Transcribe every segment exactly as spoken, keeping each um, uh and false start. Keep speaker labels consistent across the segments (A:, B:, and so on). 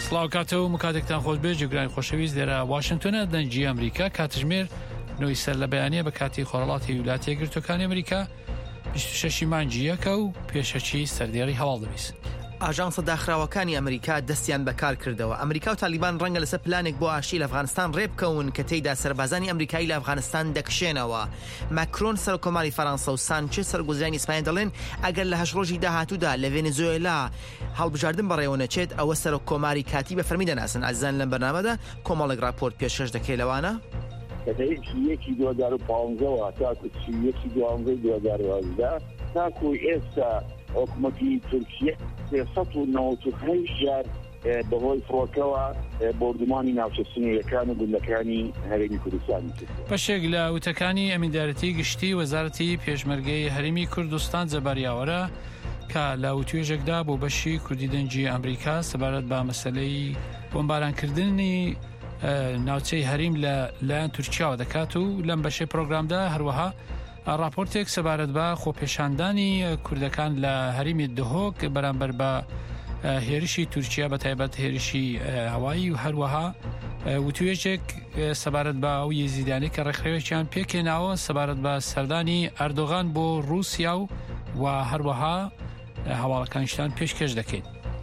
A: سلااوکاتەوە مکاتێکتان خۆش بێ جێگرانی خۆشەویست لێرە واشنگتۆنە دەنگی ئەمریکا کاتژمێر نۆی سەر لە بەیانیە بە کاتی خۆرهەڵاتی ویلایەتە یەکگرتووەکانی ئەمریکا بیست و شەش مانگی یەکە و پێشەچی سەردێڕی هەواڵ دەبیست.
B: ئاژانسە داخراوەکانی ئەمریکا دەستیان بەکار کردەوە. ئەمریکا و تالیبان ڕەنگە لەسەر پلانێک بۆ ئاشتی لە ئەفغانستان ڕێبکەون کە تێیدا سەربازانی ئەمریکایی لە ئەفغانستان دەکشێنەوە. ماکرۆن سەرۆکۆماری فەرەنسا و سانچێز سەرگوزرانی ئیسپانیا دەڵێن ئەگەر لە هەشت ڕۆژی داهاتوودا لە ڤێنزوێلا هەڵبژاردن بەڕێوە نەچێت ئەوە سەرۆکۆماری کاتی بە فەرمی دەناسن. ئازیزان لەم بەرنامەدا کۆمەڵێک راپۆرت پێشکەش دەکەی لەوانە
C: یەکی دو هەزار و پانزدە تاکو یەکی دوانزەی دو هەزار و یازدە تاکو ئێستا حکوومەتی تورکیە سێسەد و نەوەت و هەشت جار بەهۆی فڕۆکەوە بۆردومانی ناوچە سنوورەکان و گوندەکانی هەرێمی کوردستانی کرد.
A: بەشێک لە وتەکانی ئەمیندارەتی گشتی وەزارەتی پێشمەرگەی هەرێمی کوردستان جەباریاوەرە کە لە وتوێژێکدا بۆ بەشی کوردی دەنگی ئەمریکا سەبارەت بە مەسەلەی بۆمبارانکردنی ناوچەی هەریم لە لایەن تورکیاوە دەکات و لەم بەشەی پرۆگرامدا هەروەها راپۆرتێک سەبارەت بە خۆپێشاندانی کوردەکان لە هەریمی دهۆک بەرامبەر بە هێرشی تورکیا بە تایبەت هێرشی هەوایی و هەروەها وتوێژێک سەبارەت بە ئەو یێزیدانی کە ڕێکخراوێکیان پێکێناوە سەبارەت بە سەردانی ئەردۆغان بۆ رووسیا و و هەروەها هەواڵەکانیشتان پێشکەش دەکەین.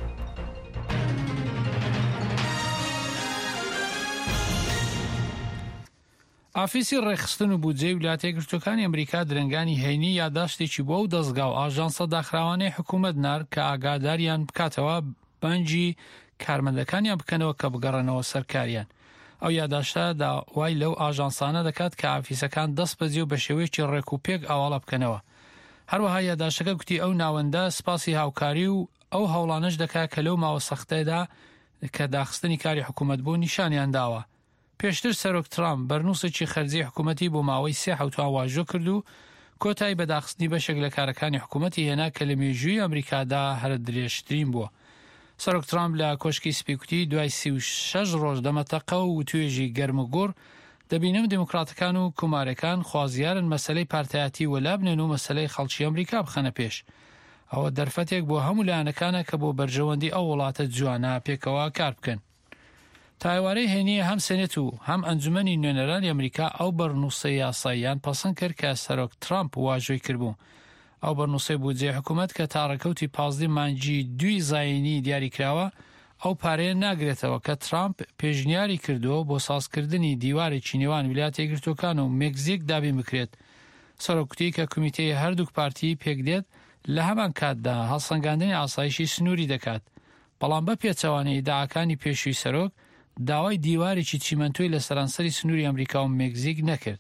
A: ئافیسی ڕێخستن و بودجەی ویلایەتە یەکگرتووەکانی ئەمریکا درەنگانی هەینی یادداشتێکی بۆ و دەستگا و ئاژانسە داخراوانەی حکوومەت نار کە ئاگاداریان بکاتەوە بانگی کارمەندەکانیان بکەنەوە کە بگەڕێنەوە سەرکاریان. ئەو یادداشتە داوای لەو ئاژانسانە دەکات کە ئافیسەکان دەست بەجێ و بە شێوەیەکی ڕێک و پێک ئاواڵە بکەنەوە. هەروەها یادداشتەکە گوتی ئەو ناوەندە سپاسی هاوکاری و ئەو هەوڵانش دەکات کە لەو ماوە سەختەدا کە داخستنی کاری حکوومەت بۆ نیشانیان داوە. پێشتر سەرۆک ترامپ بەرنووسێکی خەرجی حکوومەتی بۆ ماوەی سێ حوتوا واژۆ کرد و کۆتایی بەداخستنی بەشێک لە کارەکانی حکوومەتی هێنا کە لە مێژووی ئەمریکادا هەر درێژترین بووە. سەرۆک ترامپ لە کۆشکی سپیکوتی دوای سی و شەش ڕۆژ دەمەتەقە و توێژی گەرم و گۆڕ دەبینم دموکراتەکان و کۆمارەکان خوازیارن مەسەلەی پارتایەتی وەلابنێن و مەسەلەی خەڵکی ئەمریکا بخەنە پێش. ئەوە دەرفەتێک بۆ هەموو لایەنەکانە کە بۆ بەرژەوەندی ئەو وڵاتە جوانە پێکەوە کار بکەن. تایوارەی هێنیە هەم سێنێت و هەم ئەنجومەنی نوێنەرانی ئەمریکا ئەو بەرنووسە یاساییان پەسەند کرد کە سەرۆک ترامپ واژۆی کردبوو. ئەو بەرنووسەی بودجێ حکوومەت کە تا ڕێکەوتی پازدەی مانگی دوی زاینی دیاریکراوە ئەو پارەیە ناگرێتەوە کە ترامپ پێشنیاری کردووە بۆ سازکردنی دیوارێکی نێوان ویلایەتە یەکگرتووەکان و مێکزیک دابین بکرێت. سەرۆکوتی کە کمیتەی هەردووک پارتی پێکدێت لە هەمان کاتدا هەڵسەنگاندنی ئاسایشی سنووری دەکات. بەڵام بە پێچەوانەی داعاکانی پێشووی سەرۆک داوای دیوارێکی چیمەنتۆی لە سەرانسەری سنووری ئەمریکا و مێکزیک نەکرد.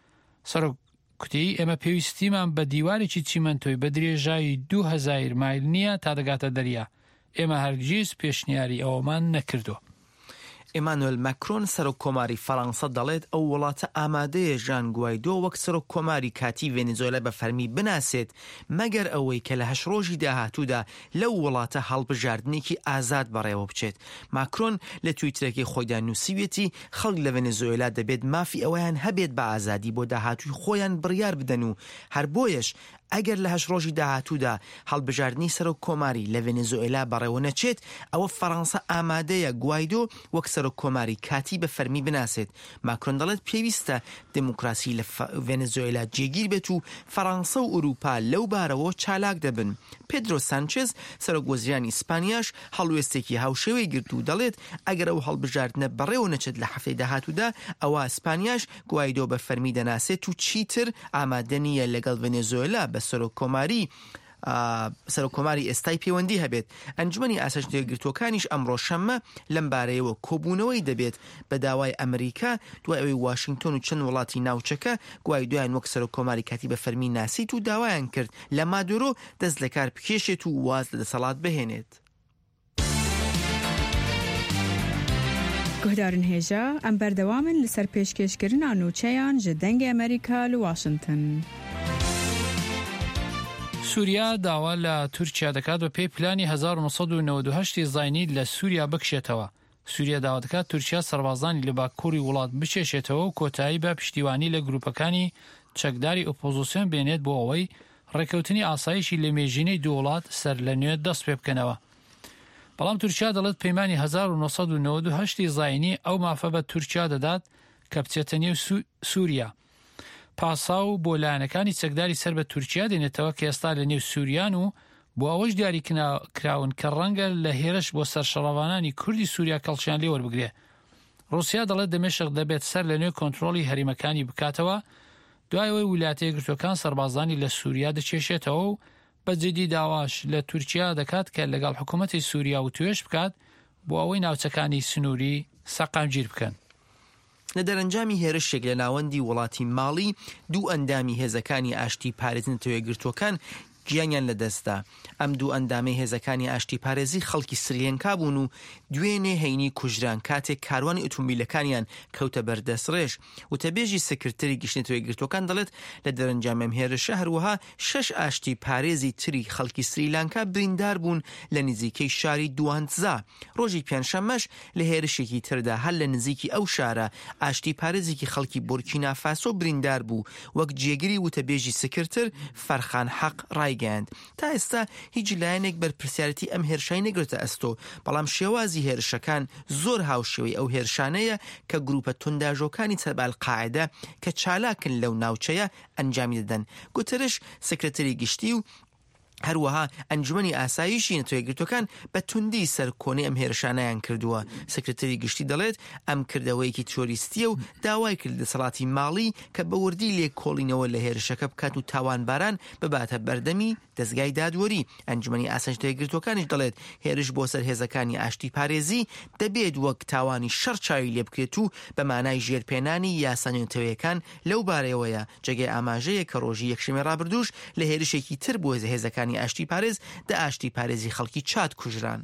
A: سەرۆک کوتی ئێمە پێویستیمان بە دیوارێکی چیمەنتۆی بە درێژایی دوو هەزار مایل نییە تا دەگاتە دەریا. ئێمە هەرگیز پێشنیاری ئەوەمان نەکردووە.
B: ئێمانوێل ماکرۆن سەرۆکۆماری فەرەنسا دەڵێت ئەو وڵاتە ئامادەیە ژان گوایدۆ وەک سەرۆکۆماری کاتی ڤێنزوێلا بە فەرمی بناسێت مەگەر ئەوەی کە لە هەشت ڕۆژی داهاتوودا لەو وڵاتە هەڵبژاردنێکی ئازاد بەڕێوە بچێت. ماکرۆن لە تویترێکی خۆیدا نووسیوێتی خەڵک لە ڤێنزوێلا دەبێت مافی ئەوەیان هەبێت بە ئازادی بۆ داهاتووی خۆیان بڕیار بدەن و هەر بۆیەش ئەگەر لە هەشت ڕۆژی داهاتوودا هەڵبژاردننی سەرۆکۆماری لە ڤێنزوێلا بەڕێوە نەچێت ئەوە فەرەنسا ئامادەیە گوایدۆ وەک سەرۆکۆماری کاتی بە فەرمی بناسێت. ماکرۆن دەڵێت پێویستە دموکراسی لە ڤێنزوێلا جێگیر بێت و فەرەنسا و ئوروپا لەو بارەوە چالاک دەبن. پێدرۆ سانچێز سەرۆکوەزیرانی ئیسپانیاش هەڵوێستێکی هاوشێوەی گرت و دەڵێت ئەگەر ئەو هەڵبژاردنە بەڕێوە نەچێت لە هەفتەی داهاتوودا ئەوە ئیسپانیاش گوایدۆ بە فەرمی دەناسێت و چیتر ئامادە نییە لەگەڵ ڤێنزوێلا بە سەرۆکۆماری سەرۆکۆماری ئێستای پەیوەندی هەبێت. ئەنجومەنی ئاسایشتە یەکگرتووەکانیش ئەمڕۆ شەممە لەم بارەیەوە کۆبوونەوەی دەبێت بە داوای ئەمریکا دوای ئەوەی واشنگتۆن و چەند وڵاتی ناوچەکە گوایدۆیان وەک سەرۆکۆماری کاتی بە فەرمی ناسیت و داوایان کرد لە مادۆرۆ دەست لە کار بکێشێت و واز لە دەسەڵات بهێنێت.
D: گۆدارن هێژە ئەم بەردەوامن لەسەر پێشکەشکردنا نوچەیان ji dengê ئەمریکا لە واشنگتن.
A: سووریا داوا لە تورکیا دەکات بە پێی پلانی هەزار و نۆ سەد و نەوەت و هەشت زاینی لە سووریا بکشێتەوە. سووریا داوا دەکات تورکیا سەربازانی لە باکووری وڵات بچێشێتەوە و کۆتایی بە پشتیوانی لە گروپەکانی چەکداری ئۆپۆزیسیۆن بێنێت بۆ ئەوەی ڕێکەوتنی ئاسایشی لە مێژینەی دوو وڵات سەر لە نوێ دەست پێ بکەنەوە. بەڵام تورکیا دەڵێت پەیمانی هەزار و نۆسەد و نۆڤەد و هەشت زاینی ئەو مافە بە تورکیا دەدات کە بچێتە نێو سووریا. پاسا و بۆ لایەنەکانی چەکداری سەر بە تورکیا دێنێتەوە کە ئێستا لە نێو سووریان و بۆ ئەوەش دیاری کراون کە ڕەنگە لە هێرش بۆ سەرشەڕەوانانی کوردی سووریا کەڵکیان لێ وەربگرێ. رووسیا دەڵێت دەمێشق دەبێت سەر لە نوێ کۆنتڕۆڵی هەریمەکانی بکاتەوە دوایەوەی ویلایەتە یەکگرتووەکان سەربازانی لە سووریا دەچێشێتەوە و بەجددی داواش لە تورکیا دەکات کە لەگەڵ حکوومەتی سووریا و توێش بکات بۆ ئەوەی ناوچەکانی سنووری سەقامگیر بکەن.
B: لە دەرەنجامی هێرشێک لە ناوەندی وڵاتی ماڵی دوو ئەندامی هێزەکانی ئاشتی پارێزنەوە یەکگرتووەکان گیانیان لەدەستدا. ئەم دوو ئەندامەی هێزەکانی ئاشتی پارێزی خەڵکی سریلانکا بوون و دوێنێ هەینی کوژران کاتێک کاروانی ئۆتۆمبیلەکانیان کەوتە بەردەستڕێژ. وتەبێژی سکرتەری گشتنەوە یەکگرتووەکان دەڵێت لە دەرەنجامەم هێرشە هەروەها شەش ئاشتی پارێزی تری خەڵکی سریلانکا بریندار بوون لە نزیکەی شاری دوانتزا. ڕۆژی پێنجشەممەش لە هێرشێکی تردا هەر لە نزیکی ئەو شارە ئاشتی پارێزێکی خەڵکی بورکینا فاسۆ بریندار بوو وەک جێگری وتەبێژی سکرتر فەرخان حەق ڕایگەاند. تا ئێستا هیچ لایەنێک بەرپرسیارەتی ئەم هێرشای نەگرێتە ئەستۆ، بەڵام شێوازی هێرشەکان زۆر هاوشێوەی ئەو هێرشانەیە کە گروپە تونداژۆکانی تەبال قاعدە کە چالاکن لەو ناوچەیە ئەنجامی دەدەن. گوتەرش سکرتەری گشتی و هەروەها ئەنجومەنی ئاسایشی نەتەوە یەکگرتووەکان بە توندی سەر کۆنەی ئەم هێرشانەیان کردووە. سکرتەری گشتی دەڵێت ئەم کردەوەیەکی تۆریستیە و داوای کرد دەسەڵاتی ماڵی کە بە وردی لێ کۆڵینەوە لە هێرشەکە بکات و تاوانباران بباتە بەردەمی دەستگای دادوەری. ئەنجومەنی ئاسایشتە یەکگرتووەکانیش دەڵێت هێرش بۆ سەر هێزەکانی ئاشتی پارێزی دەبێت وەک تاوانی شەڕ چاوی لێ بکرێت و بە مانای ژێرپێنانی یاسانەتەوەیەکان لەو بارەیەوەیە. جێگەی ئاماژەیە کە ڕۆژی یەکشەممەی ڕابردووش لە هێرشێکی تر بۆ هێزەکانی ئاشتی پارێز دە ئاشتی پارێزی خەڵکی چاد کوژران.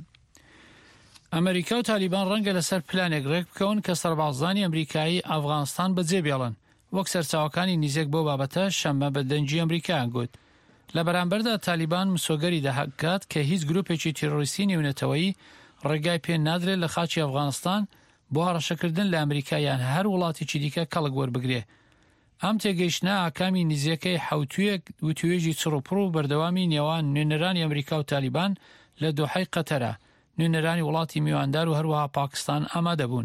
A: ئەمریکا و تالیبان ڕەنگە لەسەر پلانێک ڕێک بکەون کە سەربازانی ئەمریکایی ئەفغانستان بەجێ بێڵن، وەک سەرچاوەکانی نزیک بۆ بابەتە شەممە بە دەنجی ئەمریکایان گوت. لە بەرامبەردا تالیبان مسۆگەری دەهکات کە هیچ گروپێکی تیرۆریستی نێونەتەوەیی ڕێگای پێ نادرێت لە خاچی ئەفغانستان بۆ هەڕەشەکردن لە ئەمریکایان هەر وڵاتێکی دیکە کەڵک وەربگرێ. ئەم تێگەیشتنە ئاکامی نزیەکەی حوتویەک وتوێژی چڕوپڕ و بەردەوامی نێوان نوێنەرانی ئەمریکا و تالیبان لە دۆحەی قەتەرە. نوێنەرانی وڵاتی میواندار و هەروەها پاکستان ئامادە بوون.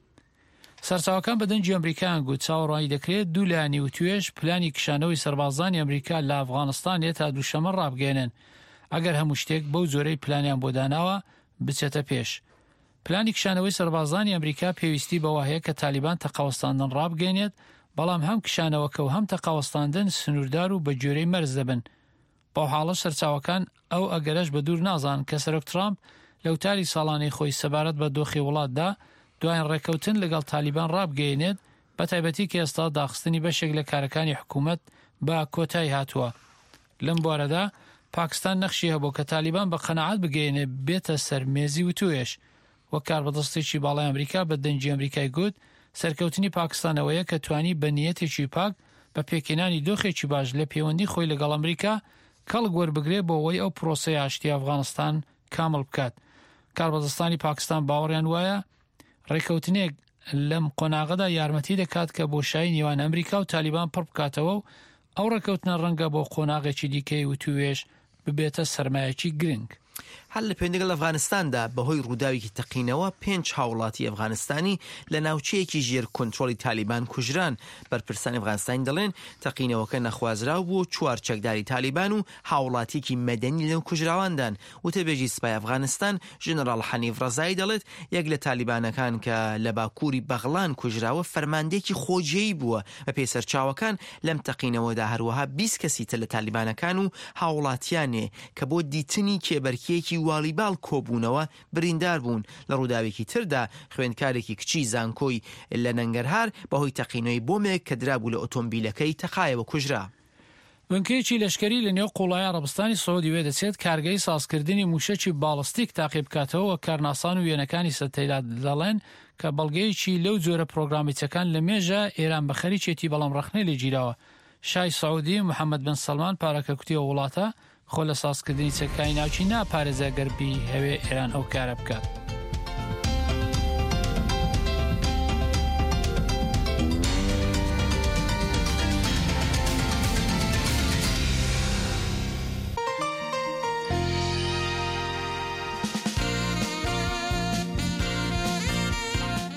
A: سەرچاوەکان بە دەنجی ئەمریکایان گوت چاوەڕوانی دەکرێت دوو لایانی وتوێژ پلانی کشانەوەی سەربازانی ئەمریکا لە ئەفغانستان لێ تا دووشەمە ڕابگەێنن ئەگەر هەموو شتێک بەو زۆرەی پلانیان بۆ داناوە بچێتە پێش. پلانی کشانەوەی سەربازانی ئەمریکا پێویستی بەوە هەیە کە تالیبان تەقاوەستاندن ڕابگەێنێت، بەڵام هەم کشانەوەکە و هەم تەقاوەستاندن سنووردار و بە جۆرەی مەرز دەبن. بەو حاڵە سەرچاوەکان ئەو ئەگەرەش بە دوور نازان کە سەرۆک ترامپ لەوتاری ساڵانەی خۆی سەبارەت بە دۆخی وڵاتدا دوایان ڕێکەوتن لەگەڵ تالیبان ڕابگەێنێت، بە تایبەتی کە ئێستا داخستنی بەشێک لە کارەکانی حکوومەت بە کۆتایی هاتووە. لەم بوارەدا پاکستان نەخشی هەبوو کە تالیبان بە قەنەعات بگەێنێ بێتە سەر مێزی وتوێژ. وەک کاربەدەستێکی باڵای ئەمریکا بە دەنجی ئەمریکای گوت سەرکەوتنی پاکستانەوەیە کە توانی بە نیەتێکی پاک بە پێکێنانی دۆخێکی باش لە پەیوەندی خۆی لەگەڵ ئەمریکا کەڵک وەربگرێ بۆ ئەوەی ئەو پرۆسەی ئاشتی ئەفغانستان کامل بکات. کاربەدەستانی پاکستان باوەڕیان وایە ڕێکەوتنێک لەم قۆناغەدا یارمەتی دەکات کە بۆشایی نێوان ئەمریکا و تالیبان پڕ بکاتەوە و ئەو ڕێکەوتنە ڕەنگە بۆ قۆناغێکی دیکەی وتوێژ ببێتە سەرمایەکی گرنگ.
B: هەر لە پێندەگە لە ئەفغانستاندا بەهۆی ڕووداوێکی تەقینەوە پێنج هاوڵاتی ئەفغانستانی لە ناوچەیەکی ژێر کۆنتڕۆڵی تالیبان کوژران. بەرپرسانی ئەفغانستانی دەڵێن تەقینەوەکە نەخوازراو بوو چوار چەکداری تالیبان و هاوڵاتێکی مەدەنی لەو کوژراواندان. وتەبێژی سپای ئەفغانستان ژنەڕاڵ حەنیف ڕەزایی دەڵێت یەک لە تالیبانەکان کە لە باکووری بەغڵان کوژراوە فەرماندەیەکی خۆجێی بووە. بە پێی سەرچاوەکان لەم تەقینەوەدا هەروەها بیست کەسی تر لە تالیبانەکان و هاوڵاتیانێ کە بۆ دیتنی کێبەرکێکی والیبال کۆبوونەوە بریندار بوون. لە ڕووداوێکی تردا خوێندکارێکی کچی زانکۆی لە نەنگەرهار بەهۆی تەقینەوەی بۆمێک کە درابوو لە ئۆتۆمبیلەکەی تەقایەوە کوژرا.
A: بنکەیەکی لەشکری لە نێو قوڵای عەرەبستانی سەعودی وێ دەچێت کارگەی سازکردنی موشەکی باڵستیک تاقی بکاتەوە کارناسان و وێنەکانی سەرتەیلا دەڵێن کە بەڵگەیەکی لەو جۆرە پرۆگرامیچەکان لە مێژە ئێران بە خەریکێتی بەڵام ڕەخنەی لێ گیراوە. شای سەعودی محەممەد بن سەلمان پارەکە کوتیەوە وڵاتە خۆ لە سازکردنی چەکانی ناوچی ناپارێزە گەربی هەوێ ئێران ئەو کارە بکات.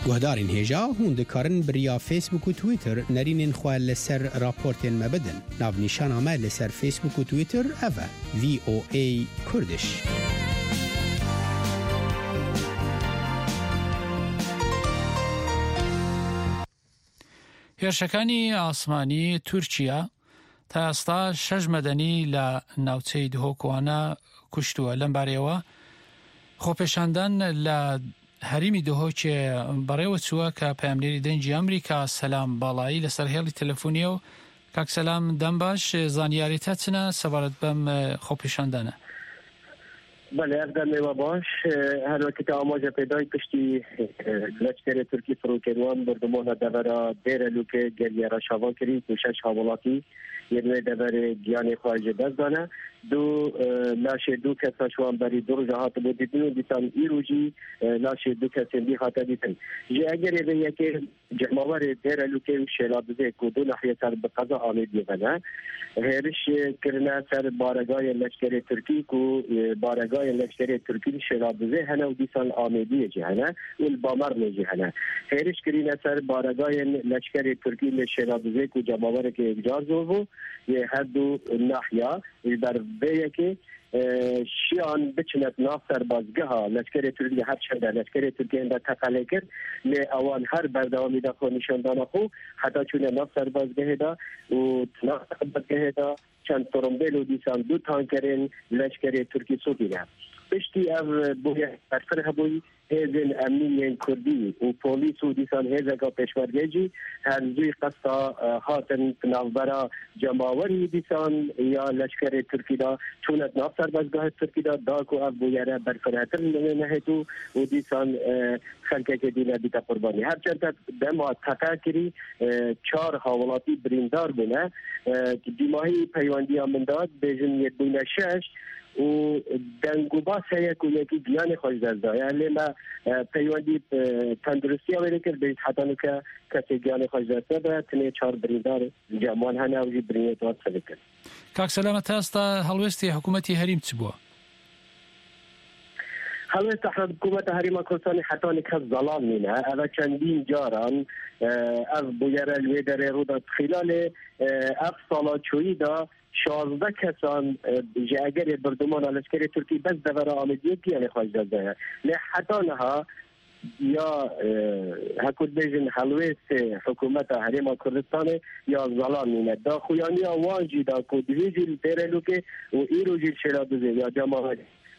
E: گهدارین هیجا هون دکارن بریا فیسبوک و تویتر نرینین خواه لسر راپورتین مبدن. ناو نیشان آمد لسر فیسبوک و تویتر اوه وی او ای کردش.
A: هێرشەکانی ئاسمانی تورکیا تا ئێستا شەش مەدەنی لە ناوچەی دهۆکوانە کوشتووە. لەم بارەیەوە خۆپێشاندان لە هەریمی دهۆکێ بەڕێوە چووە کە پەیامنێری دەنگی ئەمریکا سەلام باڵایی لەسەر هێڵی تەلەفۆنیە و کاک سەلام دەم باش زانیاریتە چنە سەبارەت بەم خۆپێشاندانە؟
F: بله افضل میوه باش هر وقت آماجه پیدای پشتی لشکر ترکی فروکروان بردمان دورا دیر لوکه گریه را شوا کری کوشش حوالاتی یه دوی دور گیان خواهج دست دانه دو لاش دو کسا شوان بری دو جهات بود دیدن و دیتان ای روژی لاش دو کسی دی خاطر دیتن جه اگر به یکی جمعوار دیر لوکه شلابزه که دو نحیه سر بقضا آمید دیگنه هرش کرنه سر بارگاه لشکر ترکی که بارگاه لشکر ترکی شلابزه هنه و دیسان آمیدی جهنه و البامر نجهنه هرش کرنه سر بارگاه لشکر ترکی شلابزه که جمعوار که اجاز هو یه هر دو نحیه بر به که شیان بچنت ناف سربازگه ها لشکر ترکی هر چنده لشکر ترکی انده تقلیه کرد لی اوان هر بردوامی دا خو نشاندان خو حتی چونه ناف سربازگه دا و ناف سربازگه دا چند ترمبیل و دیسان دو تانکرین لشکر ترکی سو بینه پشتی او بوی برفره بوی هزین امنین کردی و پولیس و دیسان هزگا پیشورگیجی هر زوی قصا هاتن نافبرا جماوری دیسان یا لشکر ترکی دا چونت ناف سربازگاه ترکی دا داکو او بویره برفره تر نهتو و دیسان خلقه که دینا بیتا قربانی هر چند دما تقا کری چار حوالاتی بریندار بونه دیماهی پیواندی آمنداد بیجن ید بونه شش و دنگو باس هیا که یکی گیان خوش دزده یعنی ما پیوندی تندرستی آوری کرد بیت حتی نکه کسی گیان خوش دزده با تنه چار بریندار جامان هنه اوزی برینیت واد سلی کرد.
A: کاک سلامت هستا هلوستی حکومتی هریم چی بوا؟
F: هلوستی حکومت هریم کردستانی حتی نکه ظلام نینه اوه چندین جاران از بویره الویدر رودت خلال اف سالا چویی دا شازده کسان جاگر بردمان لشکر ترکی بس دور آمدیه پیانه خواهد داده لی حتی نها یا حکومت بیجن حلویست حکومت حریم کردستان یا ظلام نینه دا خویانی آوانجی دا که دویجی دیره که و ایرو جیل شرابزه یا جماعت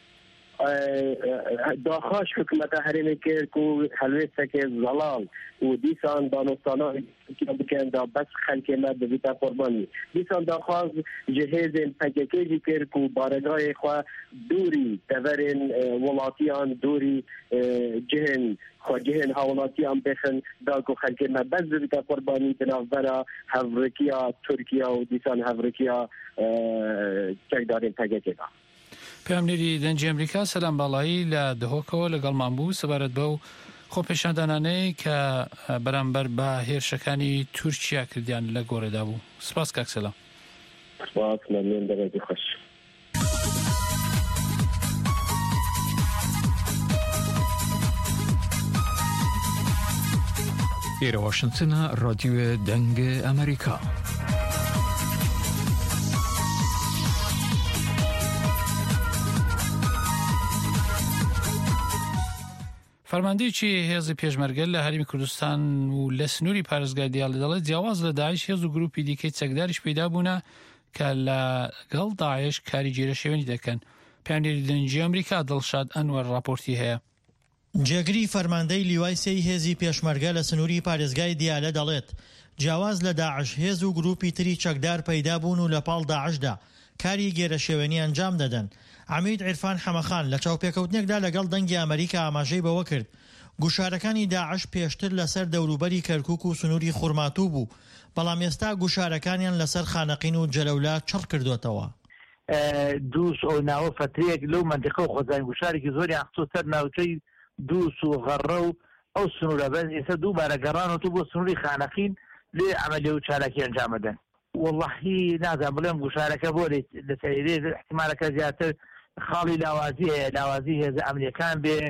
F: داخاش حکومت حریم کرد که حلویست که ظلام و دیسان دانستانا که بکن دا بس خلق مد بیتا قربانی دیسان داخواست جهیز پکیجی کرد که بارگاه خواه دوری دورین ولاتیان دوری جهن خواه جهن حولاتیان بخن دا که خلق مد بس بیتا قربانی بنافبرا هفرکیا ترکیا و دیسان هفرکیا چکدارین پکیجی دا
A: پەیامنێری دەنگی ئەمریکا سەلام باڵایی لە دهۆکەوە لەگەڵمان بوو سەبارەت بەو خۆپێشاندانانەی کە بەرامبەر بە هێرشەکانی تورکیا کردیان لە گۆڕێدا بوو. سپاس کاک سەلام.
F: سپاس مەمنون دەبێتی خۆش.
G: ئێرە واشنگتنە ڕادیۆ دەنگە ئەمریکا.
A: فەرماندەیەکی هێزی پێشمەرگە لە هەرمی کوردستان و لە سنووری پارێزگای دیاڵی دەڵێت جیاواز لە داعش هێز و گروپی دیکەی چەکداریش پەیدا بوونە کە لەگەڵ داعش کاری جێرەشێوێنی دەکەن. پەیامنێری دەنگی ئەمریکا دڵشاد ئەنوەر راپۆرتی هەیە.
H: جێگری فەرماندەی لیوای سێی هێزی پێشمەرگە لە سنووری پارێزگای دیالە دەڵێت جیاواز لە داعش هێز و گروپی تری چەکدار پەیدا بوون و لە پاڵ داعشدا کاری گێرەشێوێنی ئەنجام دەدەن. عەمید عیرفان حەمەخان لە چاوپێکەوتنێکدا لەگەڵ دەنگی ئەمریکا ئاماژەی بەوە کرد گوشارەکانی داعش پێشتر لەسەر دەوروبەری کەرکووک و سنووری خوڕماتوو بوو بەڵام ئێستا گوشارەکانیان لەسەر خانەقین و جەلەولا چڕ کردوتەوە.
I: دووس ئەو ناوە فترەیەک لەو مەنتیقە و خۆزانین گوشارێکی زۆری خستۆ سەر ناوچەی دووس و غەڕە و ئەو سنوورە بەس ئێستا دووبارە گەڕانەوە بۆ سنووری خانەقین لێ عەمەلیە و چالاکی ئەنجام بدەن. واللهی نازانم بڵێم گوشارەکە بۆ لە سەیرێ احتیمالەکە زیاتر خاڵی لاوازی هەیە لاوازی هێزە ئەمریکان بێ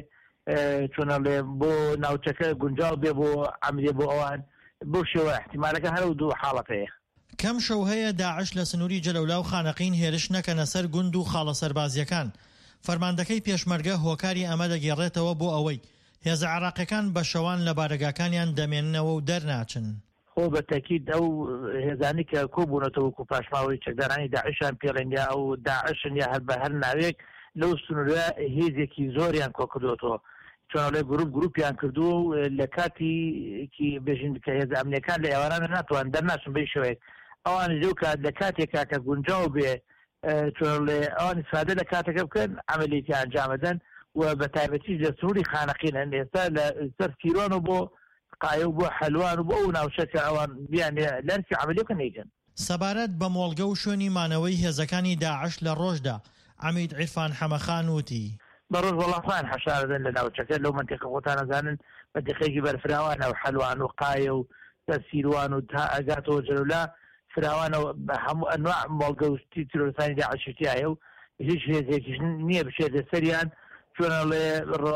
I: چۆن لێ بۆ ناوچەکە گونجاو بێ بۆ عملیە بۆ ئەوان بۆ شێوە احتیمالەکە هەرو دوو حاڵەتەیە.
H: کەم شەو هەیە داعش لە سنووری جەلەولا و خانەقین هێرش نەکەنە سەر گوند و خاڵە سەربازیەکان. فەرماندەکەی پێشمەرگە هۆکاری ئەمە دەگێڕێتەوە بۆ ئەوەی هێزە عێراقیەکان بە شەوان لە بارگاکانیان دەمێننەوە و دەرناچن.
I: خۆ بە تەکید ئەو هێزانی کە کۆبوونەتەوە و پاشماوەی چەکدارانی داعشان پێڵێنیا ئەو داعشن یا هەر بە هەر ناوێک لەو سنوورە هێزێکی زۆریان کۆکردوەوە چۆن لێ گروپ گروپیان کردو و لە کاتیکی بێژین کە هێزە ئەمنیەکان لە ئێوارانە ناتوان دەرناچن بەی شەوەیەک ئەوان لەو کات لە کاتێکا کە گونجاو بێ چۆن لێ ئەوان استفادە لە کاتەکە بکەن عملیاتی ئەنجامەدەن و بە تایبەتی لە سنووری خانەقینن ئێستا لە سەر سیرۆن و بۆ قایە و بۆ حەلوان و بۆ ئەو ناوچەکە ئەوان بیان لەرکی عملیەکە نەیکەن.
H: سەبارەت بە مۆڵگە و شوێنی مانەوەی هێزەکانی داعش لە ڕۆژدا عەمید عیرفان حەمەخان وتی
I: بەڕۆژ وەڵامخان حەشاردن لە ناوچەکە لەو منتیقە خۆتان نەزانن منتیقەیەکی بەرفراوانە و حەلوان و قایە و سیروان و تا ئەگاتەوە جەلولا فراوانەوە بە هەموو ئەنواع مۆڵگە و تیرۆرسانی داعشتیایە و هیچ هێزێکیش نییە بچێت لەسەریان چۆنەڵێ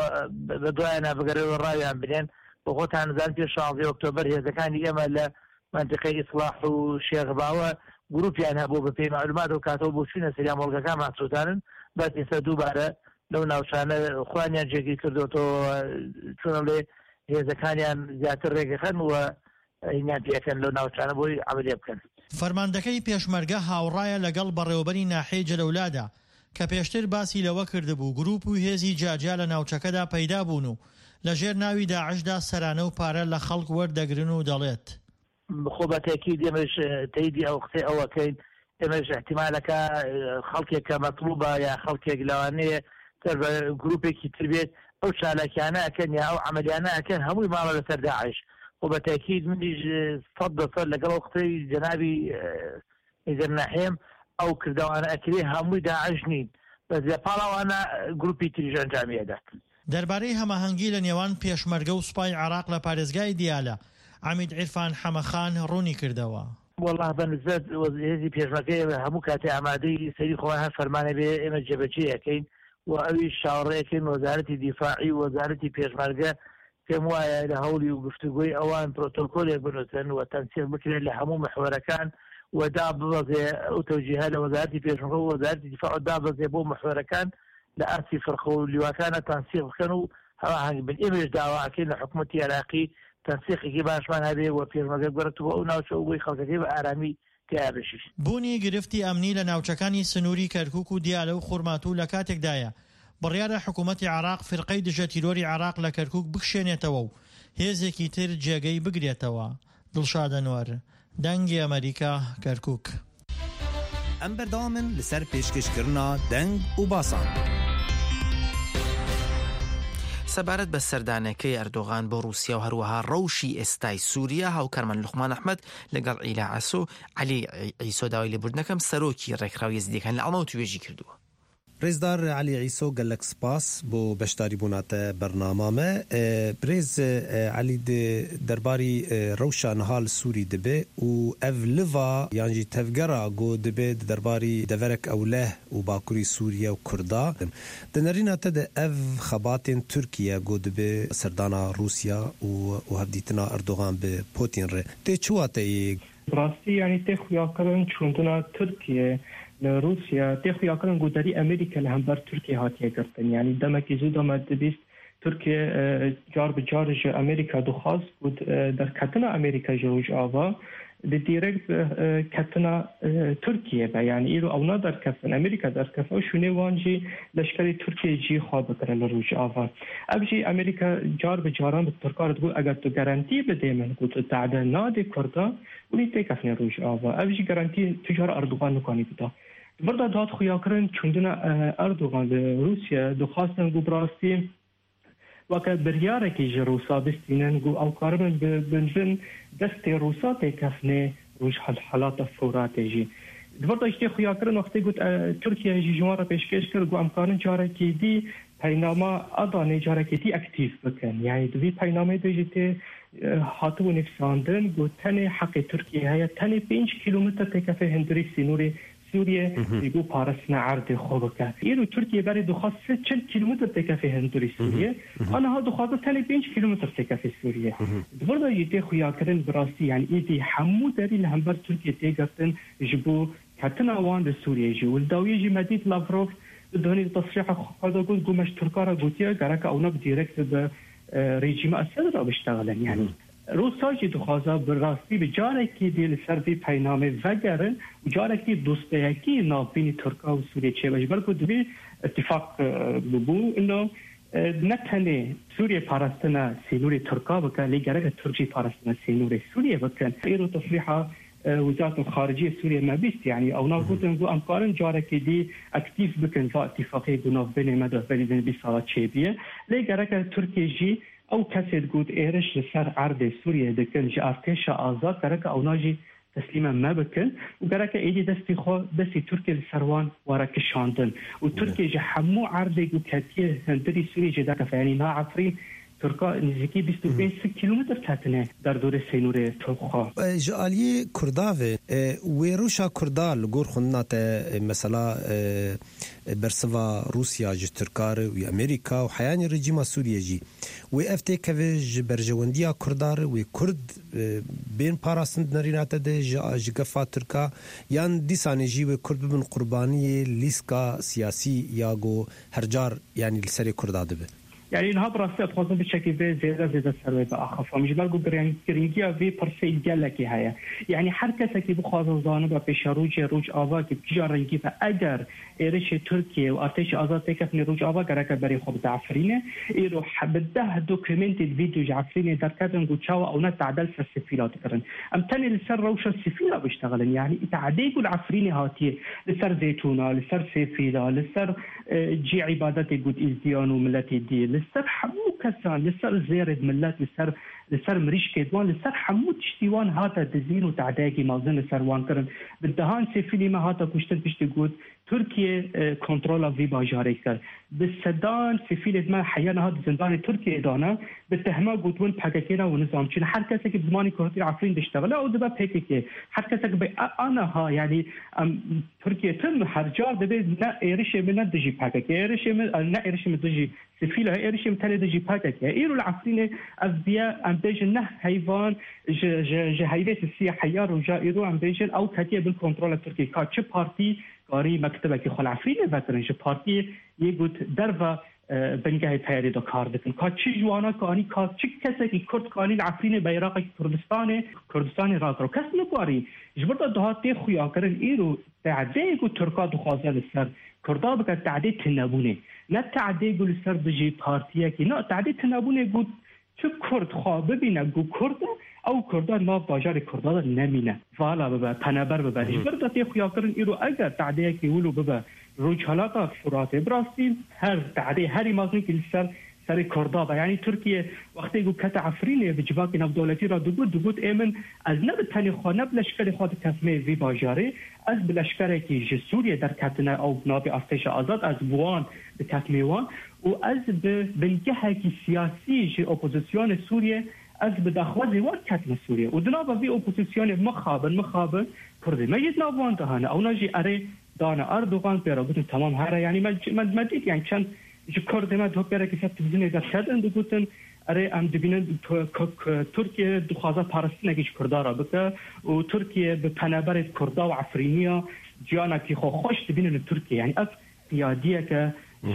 I: بە دوایانە بگەرەوە ڕاویان بنێن بە خۆتان نزان پێ شانزدەی ئۆکتۆبەر هێزەکانی ئێمە لە منتیقەی ئیسلاح و شێخباوە گروپیان هەبوو بە پێی معلومات و کاتەوە بۆ چوونە سەریان مۆڵگەکان ماسوودانن بەس ئێستا دووبارە لەو ناوچانە خوانیان جێگیر کردوەوە چۆنەڵێ هێزەکانیان زیاتر ڕێگەخەن و هینیان پێکەن لەو ناوچانە بۆی عملیە بکەن.
H: فەرماندەکەی پێشمەرگە هاوڕایە لەگەڵ بەڕێوەبەری ناحیەی جەلەولادا کە پێشتر باسی لەوە کردبوو گروپ و هێزی جاجا لە ناوچەکەدا پەیدا بوون و لەژێر ناوی داعشدا سەرانە و پارە لە خەڵک وەردەگرن و دەڵێت
I: خۆ بە تاکید ئێمەش تەیدی ئەو قسەی ئەوەکەین ئێمەش احتیمالەکە خەڵکێک کە مەطلوبە یا خەڵکێک لەوانەیە تر بە گروپێکی تر بێت ئەو چالاکیانە ئەکەن یا ئەو عملیانە ئەکەن هەمووی ماڵە لەسەر داعش خۆ بە تاکید منیش سەد دەسەد لەگەڵ ئەو قسەی جەنابی ئیزەر نەحێم ئەو کردەوانە ئەکرێ هەمووی داعش نین بەس لە پاڵاوانە گروپی تریژ ئەنجامیەدات.
H: دەربارەی هەماهەنگی لە نێوان پێشمەرگە و سوپای عێراق لە پارێزگای دیالە عەمید عیرفان حەمەخان ڕوونی کردەوە.
I: والله بەنسبەت هێزی پێشمەرگەی هەموو کاتێ ئامادەی سەری خۆیان هەر فەرمانە بێ ئێمە جێبەجێ ئەەکەین و ئەوی شاوڕێکن وەزارەتی دیفاعی وەزارەتی پێشمەرگە پێم وایە لە هەوڵی و گفتوگوی ئەوان پرۆتۆکۆلێک بنووسن و تەنسیق بکرێن لە هەموو محوەرەکان و داببەزێ ئەو تەوجیهە لە وەزارەتی پێشمەرگە و وەزارەتی دیفاع داببەزێ بۆ محوەرەکان لە ئاسی فرخە و لیواکانە تەنسیق بکەن و هەواهەنگ بن. ئێمەش داواکەین لە حکوومەتی عێراقی تەنسیقێکی باشمان هەبێ و پێشمەرگە گوەرەوە ئەو ناوچە و بۆی خەڵکەکەی بە ئارامی تیا بشیش.
H: بوونی گرفتی ئەمنی لە ناوچەکانی سنووری کەرکووک و دیالە و خورماتوو لە کاتێکدایە بڕیارە حکوومەتی عێراق فرقەی دژە تیرۆری عێراق لە کەرکووک بکشێنێتەوە و هێزێکی تر جێگەی بگرێتەوە. دڵشاد ئەنوەر، دەنگی ئەمریکا، کەرکووک.
J: ئەم بەردەوامن لەسەر پێشکەشکردنا دەنگ و باسان.
B: سەبارەت بە سەردانەکەی ئەردۆغان بۆ رووسیا و هەروەها ڕەوشی ئێستای سووریا هاوکارمان لوقمان ئەحمەد لەگەڵ عیلا عەسۆ عەلی عیسۆ داوای لێبوردنەکەم سەرۆکی ڕێکخراو یەزیدیەکان لە ئەڵمەوە توێژی کردووە.
J: ڕێزدار عەلی عیسۆ گەلەک سپاس بۆ بەشداری بووناتە بەرنامامە. برێز عەلی دەرباری ڕەوشا نەهال سووری دەبێ و ئەڤ لڤا یانجی تەڤگەرا گۆ دەبێت دەرباری دەڤەرێک ئەولەه و باکووری سووریا و کوردا دەنەریناتە دە ئەڤ خەباتێن تورکیە گۆ دەبێ سەردانا رووسیا و هەڤدیتنا ئەردۆغان بە پۆتین ڕێ تێ چواتە
K: ڕاستی یعنی تێ خویاکردن چوندنا تورکیە لروسيا تاخذ يعقلن قدري أمريكا لهمبر تركيا هاتيه قرتن يعني دمك يزيد ما دبيست تركيا جار بجارج أمريكا دخاز بود در كتنا أمريكا جروج آوا بديركت كتنا تركيا يعني إيرو أو نادر كفن أمريكا در كفن شوني وانجي لشكري تركيا جي خواب كره لروج آوا أبجي أمريكا جار بجاران بالتركار تقول أجر تو جارانتي بديمن قلت تعدل نادي كردا ولي تكفن روج آوا أبجي جارانتي تجار أردوغان نكاني بدا بردا داد خویاکرن چوندنا اردوغان به روسیا دخواستن گو براستی وکه بریاره که جروسا بستینن گو او کارمن بنزن دست روسا تکفنه روش حالات فورات جی بردا اشتی خویاکرن وقتی گوت ترکیه جی جوارا پیشکش کرد گو امکانن جاره که دی پیناما ادانه جاره که دی اکتیف بکن یعنی دوی پینامه دیجیتی حاطب نفساندن گو تنه حق ترکیه هیا تنه پینج کیلومتر تکفه هندری سینوری سوریه يبو بارسنا عرض خوبك إيرو تركيا بري دخل ستة كيلومتر تكفي هندوري سوريا أنا هذا خاطر تاني بينش كيلومتر تكفي سوريا برضه يدي خويا كرن براسي يعني إيدي حمو داري لهمبر تركيا تيجاتن يجبو حتى نوان سوريا يجي والداوية يجي مدينة لافروف دهني تصريح هذا قلت قمش تركارا قلتيا قرأك أو نب ديركت ب رژیم اسد را بشتغلن یعنی روسا جی دخوازا براستی به جارکی دیل سر وی پینامه وگرن و جارکی دوستیکی نابین ترکا و سوریه چه باش بلکه دوی اتفاق ببو انه نتنه سوریه پارستنا سینور ترکا بکن لیگره ترکی پارستنا سینور سوریه بکن ایرو تصریحا وزارة الخارجية السورية ما بيست يعني أو نقولن ذو أمكارن جارك دي أكتيف بكن ذا اتفاقي بناف بين مدى بين بصالة شيبية ليجرك تركيا جي أو كسر جود إيرش لسر عرض سوريا دكن جي أرتش آزاد كرك أو ناجي تسليما ما بكن وكرك إيدي دستي خو دستي تركيا لسروان ورك شاندن وتركيا جي حمو عرض جود كتير هندري سوريا جي داك فيعني ما عفرين ترکا نزدیکی بیست و پنج کیلومتر تاتنه در دور سینور ترکا
J: جالی کرداوه ویروشا کردا لگور خونات مثلا برسوا روسیا ج ترکار و امریکا و حیان رژیم سوریه جی و افته کوج برجوندیا کردار و کرد بین پاراستند نرینات ده ج گفا ترکا یان دیسانجی و کرد بن قربانی لیسکا سیاسی یاگو هرجار یعنی لسری کرداده به
K: يعني إنها براسة تخصص بشكل في زيادة زيادة سروي بأخف ومش بلقو برينجيا في برسي جالكي هيا يعني حركة كي بخاصة زانبا بشروج روج آوا كي بجا رنجي فأجر إيرش تركيا وأرتش آزاد تكفني روج آوا كراكا بري خوب دعفرينه إيرو بده دوكيمنتد فيديو جعفرينه در كاتن قوشاوا أو نتعدل في السفيلات كرن أم تاني لسر روشة السفيلة بيشتغلن يعني تعديقوا العفرينه هاتيه لسر زيتونة لسر سفيلة لسر جي عبادات قد إزديان وملتي دي لسر حمو كسان لسر زيرد ملات لسر لسر مريش كيدوان لسر حمو تشتيوان هاتا دزين وتعداقي مازن لسر وان كرن بالدهان سفيلي ما هاتا كشتن بشتي قد تركيا كنترولا في باجاري كر بالسدان سفيلة ما حيانا هاد زندان تركيا دانا بالتهمة قدوان بحكاكينا ونظام چين هر كسا كي بزماني كورتي عفرين دشتغل او دبا بحكاكي هر كسا كي انا ها يعني تركيا تم هرجار دبي نا ايرشي من دجي بحكاكي ايرشي من نا ايرشي من دجي سفيلة ايرشي من تالي دجي بحكاكي ايرو العفرين افبيا ام بيجن نه حيوان ج ج ج هيدي السياح حيار وجا ايرو ام بيجن او كاتيه بالكنترول التركي كاتش بارتي قاري مكتبه که خل عفرینه وترنش پارتی یه گوت در و بنگه پیاری دو کار دکن که چی جوانا که آنی که چی کسی که کرد که آنی عفرین بیراق کردستان کردستان راک رو کس نکاری جبرده دهات تی خویا کرن ایرو تعدیه گو ترکا دو خوازه لسر کردا بکر تعدیه تنبونه نه تعدیه گو لسر بجی پارتیه که نه تعدیه تنبونه گو چه کرد خواه ببینه گو کرده او کردان ما باجار کردان نمینه والا ببا پنبر ببا جبرده تی خویا کرن ایرو اگر تعدیه که ولو ببا روج حالاتا فرات براستی هر تعدیه هری مازن که لسر سر کردابا یعنی ترکیه وقتی گو کت عفرینه به جواکی نف دولتی را دوگود دوگود ایمن از نب تنی خواه نب لشکر خواه کسمه وی باجاره از بلشکره که جسوریه در کتنه او ناب ارتش آزاد از بوان به کتمه وان و از به بنگه که سیاسی جه اپوزیسیون سوریه از به دخوازی وان کتم سوریه و دنابا وی اپوزیسیون مخابن مخابن کرده مجید نابوان دهانه او ناجی اره دانه اردوغان پیرا تمام هره یعنی من دید یعنی چند جو کرده ما دو پیرا که سب تلویزیون ازاد کردن دو گوتن اره ام دبینن ترکیه دخوازه پارستینه که کرده را بکه و ترکیه به پنبر کرده و عفرینیه جانا که خو خوش دبینن ترکیه یعنی از قیادیه که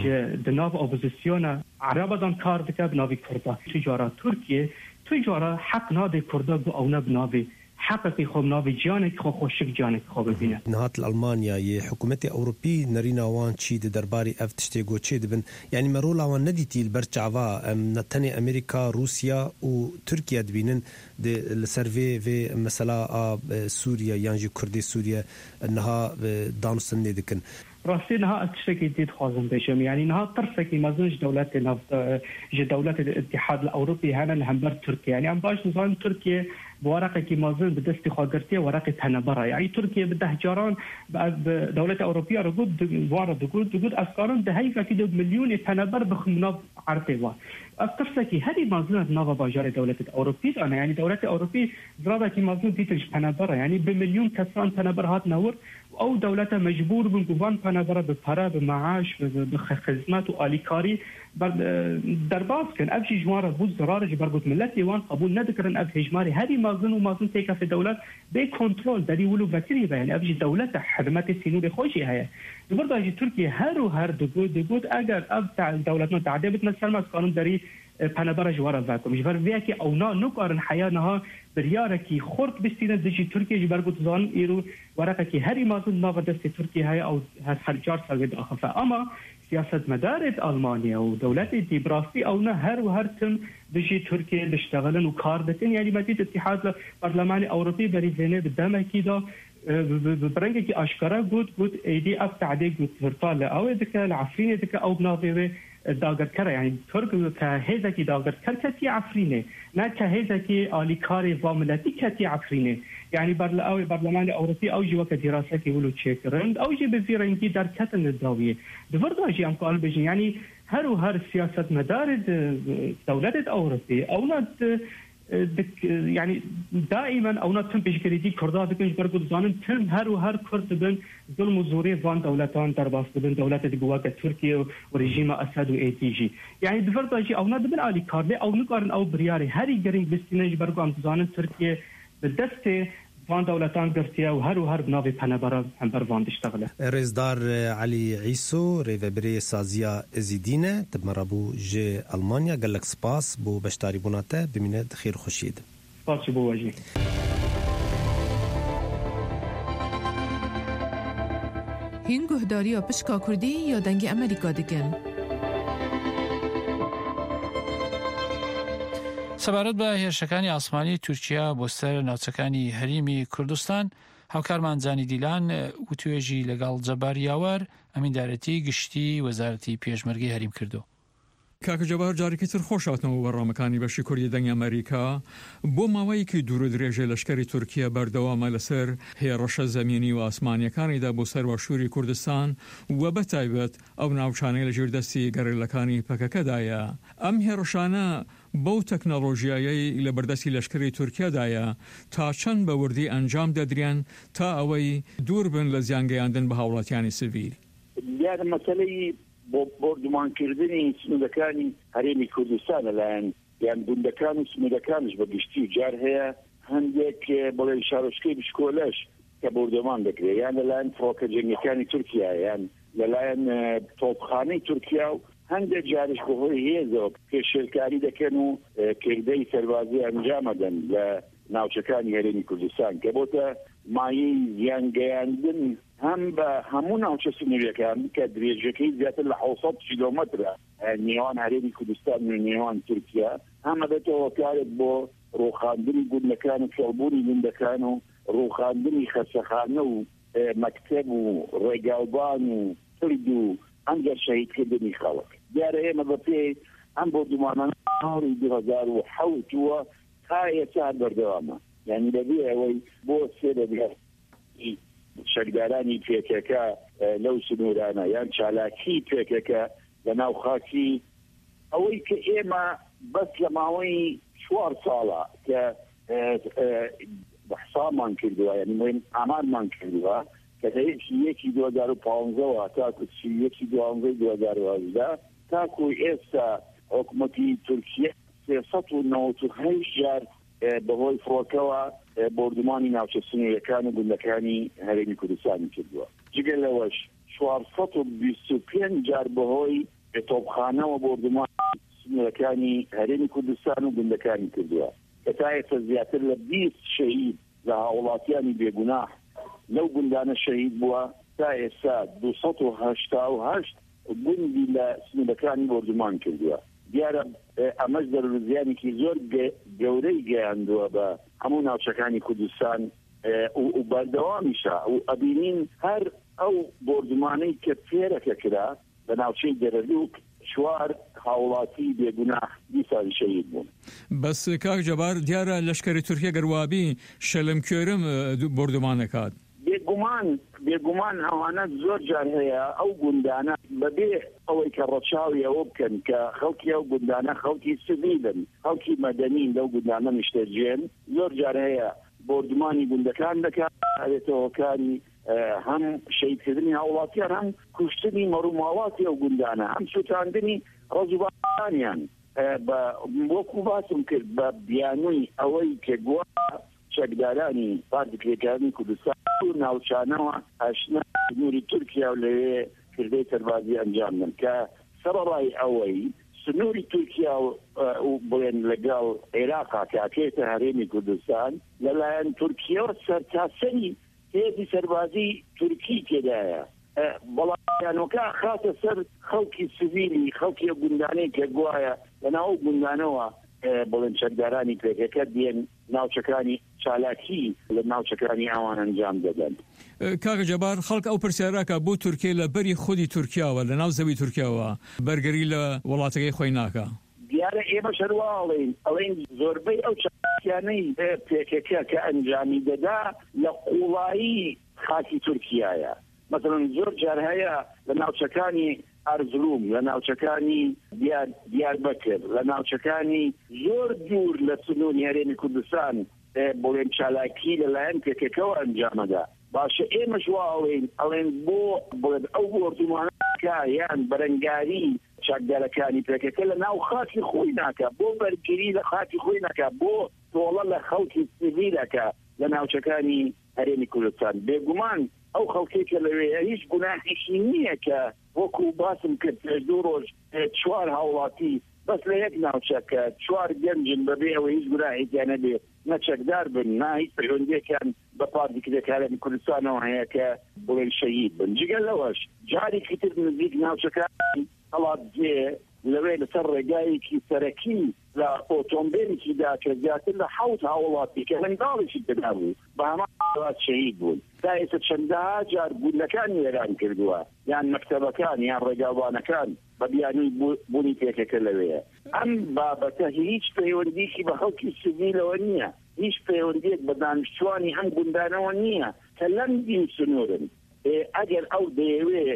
K: دناب اپوزیسیون عرب دان کار دکه بنابی کرده تجارت ترکیه تجارت حق ناده کرده بو او نبنابی حقیقی خوب ناوی جانه که خوب خوشک جانه که خوب ببینه
J: نهات الألمانيا يه حكومة أوروبي نرينا وان چي د درباري اف تشتيگو چي دبن يعني مرولا وان نديتي البرچعوا نتني أمريكا روسيا و تركيا دبينن د السرفي في مثلا سوريا يانجي كردي سوريا انها دانسن ندكن
K: راستی نها اشتكي ديد خازن بشم يعني نها ترسكي مازنج دولات نفط ج دولات الاتحاد الاوروبي هنا هم بر تركيا يعني ام باش نظام تركيا بورقه كي مازن بدست خاغرتي ورقه تنبره يعني تركيا بده جاران دولات اوروبيه رغد وارد دغود دغود اسكارن ده هي كده مليون تنبر بخمنا عرتوا ترسكي هذه مازن نوفا باجار دولات الاوروبيه انا يعني دولات اوروبيه زراده كي مازن ديتج تنبره يعني بمليون كسران تنبر هات نور او دولت مجبور بن گوان پنابره به پره به معاش به خدمات و آلیکاری درباز کن افشی جوار بود ضرارش برگوت ملت ایوان قبول ندکرن اف هجماری هری مازن و مازن تیکا في دولت به کنترل داری ولو وکری بیان افشی دولت حرمت سینور خوشی هست دوباره داشتی ترکیه هر و هر دگود دگود اگر اف دولت ما تعدی بتنا سلم از قانون داری پنابره جوار وکم جبر ویا که اونا نکارن حیانها بریاره کی خورد بستینه دشی ترکیه برگوت زان ایرو ورقه کی هری مازن ناو دست ترکیه های او هر چهار سال داخفه اما سیاست مدارت آلمانیا و دولت دیبراستی اونا هر و هر تن دشی ترکیه دشتغلن و کار دکن یعنی مدید اتحاد پارلمان اوروپی بری زینه بدمه کی دا برنگه کی آشکارا گود گود ایدی اف تعدی گود هرطال او دکه العفرین دکه او بناظره داغت کرده یعنی ترک که هیزه کی داغت کرد کتی عفرینه نه که هیزه کی آلیکار واملتی کتی عفرینه يعني برلمان أوروبي أوجي وقت دراسة ولو تشكرند أوجي بزيرنجي در كتن الداوية دفرض أجي أم قال بيجي يعني هر وهر سياسة مدارس دولة أوروبية أو نت يعني دائما أو نت تم بيجكريدي كرداد بيج برجود زانن تم هر وهر كرد بن ظلم وزوري فان دولتان در باس بن دولة دجواك تركيا ورجيم أسد وإي تي جي يعني دفرض أجي أو نت بن علي كارلي أو نقارن أو برياري هري جرين بستينج برجو أم زانن تركيا بالدسته وان دولتان گرتیا و هر و هر بناوی پنبرا هم بر وان دشتغله
J: رزدار علي عيسو ريفبري سازيا ازيدينه تمربو جي المانيا قال لك سباس بو بشتاري بوناته بمنه خير خوشيد
K: سباس بو واجي
L: هین گهداری و پشکا کردی یا دنگ امریکا دکن
A: سەبارەت بە هێرشەکانی ئاسمانی تورکیا بۆ سەر ناوچەکانی هەریمی کوردستان هاوکارمان جانی دیلان وتوێژی لەگەڵ جەبار یاوەر ئەمیندارەتی گشتی وەزارەتی پێشمەرگەی هەریم کردو.
G: کاکە جەبار جارێکی تر خۆش هاتنەوە بەڕامەکانی بەشی کوردی دەنگی ئەمریکا بۆ ماوەیەکی دوور و درێژە لەشکەری تورکیا بەردەوامە لەسەر هێرشە زەمینی و ئاسمانیەکانیدا بۆ سەروەشووری کوردستان و بەتایبەت ئەو ناوچانەی لە ژێردەستی گەڕێلەکانی پەکەکەدایە. ئەم هێرشانە بەو تەکنەڵۆژیایی لە بەردەستی لەشکری تورکیادایە تا چەند بە وردی ئەنجام دەدرێن تا ئەوەی دوور بن لە زیانگەیاندن بە هاوڵاتیانی سیڤیل.
C: دیارە مەسەلەی بۆ بۆردومانکردنی سنوودەکانی هەرێمی کوردستان لەلایەن یان گوندەکان و سنوودەکانش بەگشتی و جار هەیە هەندێک بەڵێ شارۆچکەی بشکۆلەش کە بۆردەمان دەکرێت یان لەلایەن فڕۆکە جەنگیەکانی تورکیا یان لەلایەن تۆپخانەی تورکیا و هەندێک جارش بەهۆی هێزەوە پێشێرکاری دەکەن و کردەی سەربازی ئەنجامەدەن لە ناوچەکانی هەرێمی کوردستان کە بۆتە مایەی زیانگەیاندن هەم بە هەموو ناوچە سنووریەکان کە درێژەکەی زیاتر لە حەوت کیلۆمەترە نێوان هەرێمی کوردستان و نێوان تورکیا هەمە دێتەوە کارێک بۆ ڕووخاندنی گوندەکان و فێڵبوونی گوندەکان و ڕووخاندنی خەسەخانە و مەکتەب و ڕێگاوبان و فرد و ئەنجەر شەهیدکردنی خەڵک دیارە ئێمە بە پێی ئەم بۆ دومانە ساڵی دوو هەزار و حەوتوە تا ئێستا بەردەوامە یعنی بەبێ ئەوەی بۆ سێ دەبێت شەکدارانی پێکەکە لەو سنوورانە یان چالاکی پێکەکە لە ناو خاکی ئەوەی کە ئێمە بەس لە ماوەی چوار ساڵە کە بەحسامان کردووە یعنی مهم ئامارمان کردووە کە لە یەکی دوو هەزار و پانزەوە تاکو یەکی دوانزەی دوو هەزار و هەژدە تاکو ئێستا حکومەتی تورکیا سێسەد و نەوەت و هەشت جار بەهۆی فڕۆکەوە بۆردومانی ناوچە سنوورەکان و گوندەکانی هەرێمی کوردستانی کردووە جگە لەوەش چوارسەد و بیست و پێنج جار بەهۆی تۆپخانەوە بۆردومانی سنوورەکانی هەرێمی کوردستان و گوندەکانی کردووە کە تا ئێستا زیاتر لە بیست شەهید لە هاوڵاتیانی بێگوناح لەو گوندانە شەهید بووە تا ئێستا دووسەد و هەشتا و هەشت گوندی لە سنوورەکانی بۆردومان کردووە دیارە ئەمەش دەرزیانێکی زۆر گەورەی گەیاندووە بە هەموو ناوچەکانی کوردستان و بەردەوامیشە و ئەبینین هەر ئەو بۆردومانەی کە فێرەکە کرا بە ناوچەی دەرەلووک چوار هاوڵاتی بێگوناح دیسانی شەهید بوون.
G: بەس کاک جەبار دیارە لەشکری تورکیا گەروابی شەلم کوێرم بۆردومانەکات
C: بێگومان بێگومان ئەوانە زۆر جار هەیە ئەو گوندانە بەبێ ئەوەی کە ڕەچاوی ئەوە بکەن کە خەڵکی ئەو گوندانە خەڵکی سڤیلن خەڵکی مەدەنین لەو گوندانە نیشتەجێن زۆر جار هەیە بۆردومانی گوندەکان دەکات ئەوێتەوە کاری هەم شەیدکردنی هاوڵاتیان هەم کوشتنی مەڕووماڵاتی ئەو گوندانە هەم سوتاندنی ڕزوبانیان وەکو باسم کرد بە بیانووی ئەوەی کە گووا چەکدارانی پارتیکرێکردنی کوردستان و ناوچانەوە ئاشنا سنووری تورکیا و لەوێ کردەی سەربازی ئەنجامدن کە سەرڕای ئەوەی سنووری تورکیا و بڵێن لەگەڵ عێراقا کە ئەکرێتە هەرێمی کوردستان لەلایەن تورکیەوە سەرتاسەری هێزی سەربازی تورکی تێدایە بەڵامەکە خاتە سەر خەڵکی سڤیلی خەڵکی گوندانەی کە گوایە لەناو گوندانەوە بڵێن چەکدارانی پێکەکە دێن ناوچەکانی چالاکی لە ناوچەکانی ئەوان ئەنجام دەدەن.
G: کاک جەبار خەڵک ئەو پرسیارەکە بۆ تورکیا لە بەری خودی تورکیاوە لە ناو زەوی تورکیاوە بەرگەری لە وڵاتەکەی خۆی ناکە.
C: دیارە ئێمە شەرواڵین ئەڵێن زۆربەی ئەو چالاکیانەی پێکەکە کە ئەنجامی دەدا لە قوڵایی خاکی تورکیایە. مثلا زۆر جار هەیە لە ناوچەکانی ئەرزروم لە ناوچەکانی دیاربەکر لە ناوچەکانی زۆر دوور لە سنووری هەرێمی کوردستان بڵێن چالاکی لەلایەن پێکەکەەوە ئەنجامەدا. باشە ئێمەش واڵێن ئەڵێن بۆ بڵێن ئەو وەردومانەکە یان بەرەنگاری چاکدارەکانی پێکەکە لە ناو خاکی خۆی ناکە بۆ بەرگری لە خاکی خۆی ناکە بۆ تۆڵە لە خەڵکی سیڤیلەکە لە ناوچەکانی هەرێمی کوردستان. بێگومان ئەو خەڵکێکە لەوێ هیچ گوناحێکی نییە کە وەکو باسم کرد دوو ڕۆژ چوار هاوڵاتی بەس لە یەک ناوچەکە چوار گەنجن بەبێ ئەوە هیچ گوناحێکیان نەبێ نەچەکدار بن نا هیچ پەیوەندیەکیان بە پارتیکرێکارانی کوردستانەوە هەیە کە بڵێن شەهید بن. جگەل لەوەش جارێکی تر نزیک ناوچەکانی هەڵات جێ لەوێ لەسەر ڕێگایەکی سەرەکی لە ئۆتۆمبیلێکیدا کە زیاتر لە حەوت هاوڵاتی کە منداڵێکی پێدا بوو بە هەمان شەهید بوون. تا ئێستا چەندەها جار گوندەکانی وێران کردووە یان مەکتەبەکان یان ڕێگاوانەکان بە بیانووی بوونی پێکەکە لەوەیە. ئەم بابەتە هیچ پەیوەندیکی بە خەڵکی سڤیلەوە نییە، هیچ پەیوەندیەک بە دانیشتوانی ئەم گوندانەوە نییە کە لەم دین سنوورن. ئەگەر ئەو دەیەوێ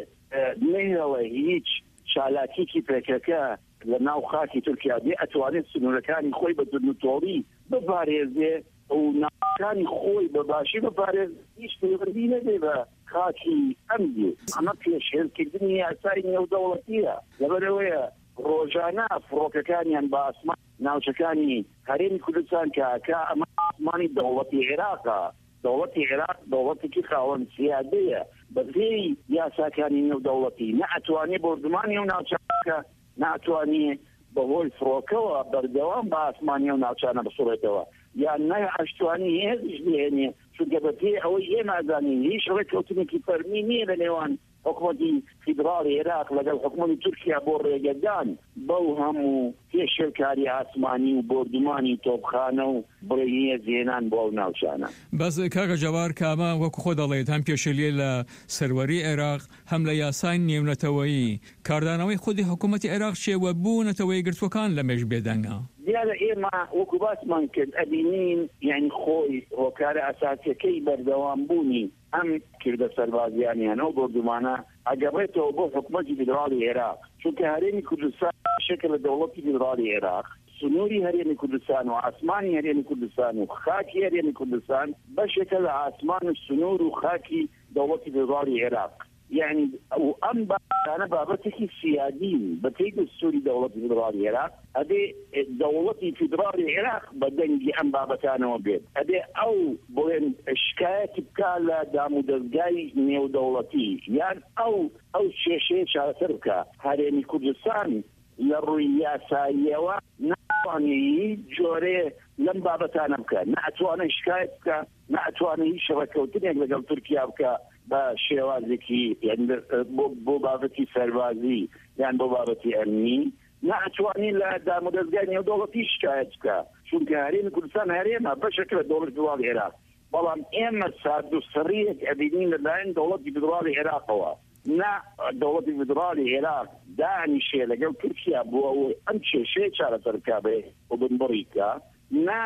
C: نەیەوە هیچ چالاکیکی پێکەکە لە ناو خاکی تورکیا بێ ئەتوانێت سنوورەکانی خۆی بە دورنوتۆڵی بپارێزێ و ناوەکانی خۆی بە باشی بپارێز هیچ پەیوەندی نەبێ بە خاکی ئەمدی. ئەمە پێشێلکردنی یاسای نێودەوڵەتیە لەبەرەوەیە ڕۆژانە فڕۆکەکانیان بە ئاسمان ناوچەکانی هەرێمی کوردستان کاکە ئەمە ئاسمانی دەوڵەتی عێراقە. دەوڵەتی عێراق دەوڵەتێکی خاوەن سیادەیە بەپێی یاساکانی نێودەوڵەتی نەئەتوانێ بردمانی و ناوچەکە ناتوانێ بەهۆی فڕۆکەوە بەردەوام بە ئاسمانی و ناوچانە بسوڕێتەوە یان نە ئەشتوانی هێزش بهێنێ چونکە بەپێی ئەوەی ئێمە ئازانین هیچ ڕێککەوتنێکی فەرمی نییە لە نێوان حکوومەتی فیدراڵی عێراق لەگەڵ حکوومەتی تورکیا بۆ ڕێگەدان بەو هەموو پێشێلکاری ئاسمانی و بردومانی تۆپخانە و بڕێنیە زێنان بۆ ئەو ناوچانە.
G: بەس کاکە جەبار کامە وەکو خۆ دەڵێت هەم پێشێلیە لە سەروەری عێراق هەم لە یاسای نێونەتەوەیی کاردانەوەی خودی حکوومەتی عێراق چێوە بوونەتەوەی گرتوەکان لە مێژ بێدەنگە.
C: دیارە ئێمە وەکو باسمان کرد ئەبینین یعنی خۆی هۆکارە ئاساسیەکەی بەردەوام بوونی ئەم کردە سەربازیانیان ئەو بردومانە ئەگەڕێتەوە بۆ حکوومەتی فیدراڵی عێراق چونکە هەرێمی کوردستان شەکل لە دەوڵەتی فیدراڵی عێراق سنووری هەرێمی کوردستان و ئاسمانی هەرێمی کوردستان و خاکی هەرێمی کوردستان بەشێکە لە ئاسمان و سنوور و خاکی دەوڵەتی فیدراڵی عێراق. يعني ئەم بابەتانە بابەتێکی سیادین بەپێی دەستوری دەوڵەتی فیدراڵی عێراق ئەبێ دەوڵەتی فیدراڵی عێراق بە دەنگی ئەم بابەتانەوە بێت ئەبێ ئەو بڵێن شکایەتی بکا لە دام و دەستگای نێودەوڵەتی یان ئەو ئەو کێشەیە چارەسەر بکە. هەرێمی کوردستان لە ڕووی یاساییەوە ناتوانێت هیچ جۆرێ لەم بابەتانە بکە، ناتوانێت شکایەت بکە، ناتوانێت هیچ شەڕەکەوتنێک لەگەڵ تورکیا بکە بە شێوازێکی بۆ بابەتی سەربازی یان بۆ بابەتی ئەمنی، ناتوانێت لە دام و دەستگای نێودەوڵەتی شکایەت بکە چونکە هەرێمی کوردستان هەرێمە بەشێکە لە دەوڵەتی فیدراڵی عێراق. بەڵام ئێمە سارد و سڕیەک ئەبینین لەلایەن دەوڵەتی فیدراڵی عێراقەوە نا دەوڵەتی فیدراڵی عێراق دانیشێ لەگەڵ تورکیا بۆ ئەوەی ئەم کێشەیە چارەسەر بکا بێ و بنبڕیکە نا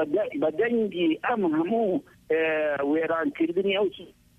C: بەدەنگی ئەم هەموو وێرانکردنی ئەو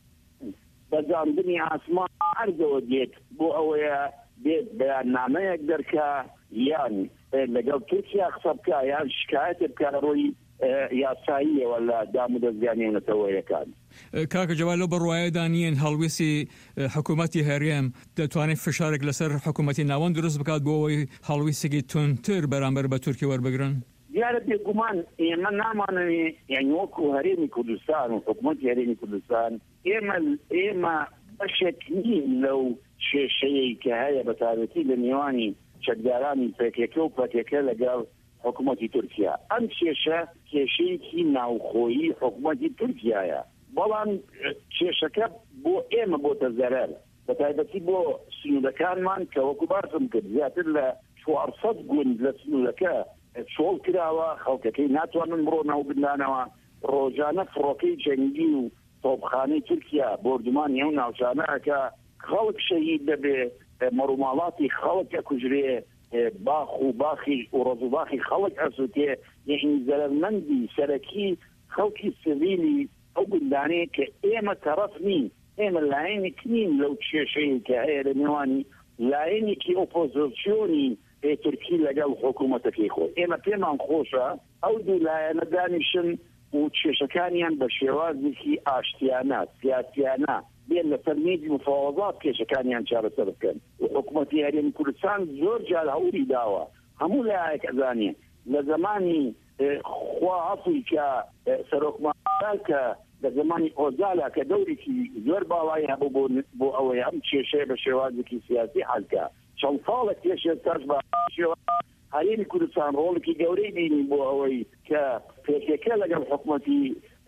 C: بەزاندنی ئاسمان هەردەوە دێت بۆ ئەوەیە بێت بەیاننامەیەک دەرکا یان لەگەڵ تورکیا قسە بکە یان شکایەت بکە لە ڕۆی یاساییە ولا دام و دەستگانێنەتەوەیەکان.
G: کاکە جەواد لەو بڕواایەدا نیەن هەڵوێستی حکوومەتی هەرێم دەتوانێت فشارێک لەسەر حکوومەتی ناوەند دروست بکات بۆ ئەوەی هەڵویستێکی تونتر بەرامبەر بە تورکی وەربگرن؟
C: دیارە بێگومان ئێمە نامانەوێ یعنی وەکو هەرێمی کوردستان و حکوومەتی هەرێمی کوردستان ئێمە ئێمە بەشێک نین لەو کێشەیەی کە هەیە بە تایبەتی لە نێوانی چەکدارانی پێکێکە و پەکێکە لەگەڵ حکوومەتی تورکیا. ئەم کێشە کێشەیەکی ناوخۆیی حکوومەتی تورکیایە، بەڵام کێشەکە بۆ ئێمە بۆتە زەرەر، بە تایبەتی بۆ سنوودەکانمان کە وەکو باسم کرد زیاتر لە چوارسەد گوند لە سنوودەکە چۆڵ کراوە، خەڵکەکەی ناتوانن بڕۆ ناوبندانەوە، ڕۆژانە فڕۆکەی جەنگی و تۆپخانەی تورکیا بۆردومانی ئەو ناوچانەکە خەڵک شەهید دەبێ، مەڕووماڵاتی خەڵک ئەکوژرێ، باخ و باخی و ڕۆز و باخی خەڵک ئەسووتێ، یعنی زەرمەندی سەرەکی خەڵکی سڤیلی ئەو گوندانەیە کە ئێمە تەرەف نین، ئێمە لایەنێک نین لەو کێشەیە کە هەیە لە نێوانی لایەنێکی ئۆپۆزیسیۆنی تورکی لەگەڵ حکوومەتەکەی خۆی. ئێمە پێمان خۆشە ئەو دوو لایەنە دانیشن و کێشەکانیان بە شێوازێکی ئاشتیانە سیاسیانە بێن لەسەر میزی مفاوەزات کێشەکانیان چارەسەر بکەن. و حکوومەتی هەرێمی کوردستان زۆر جار هەوری داوە هەموو لایەک ئەزانێ لە زمانی خوا عەفوی کە سەرۆکمەندان کە لە زمانی ئۆزالا کە دەورێکی زۆر باڵای هەبوو بۆ ئەوەی ئەم کێشەیە بە شێوازێکی سیاسی حەلکە. چەند ساڵێک کێشێ سەرش بە هەرێمی کوردستان ڕۆڵێکی گەورەی بینی بۆ ئەوەی کە پێکێکە لەگەڵ حکوومەتی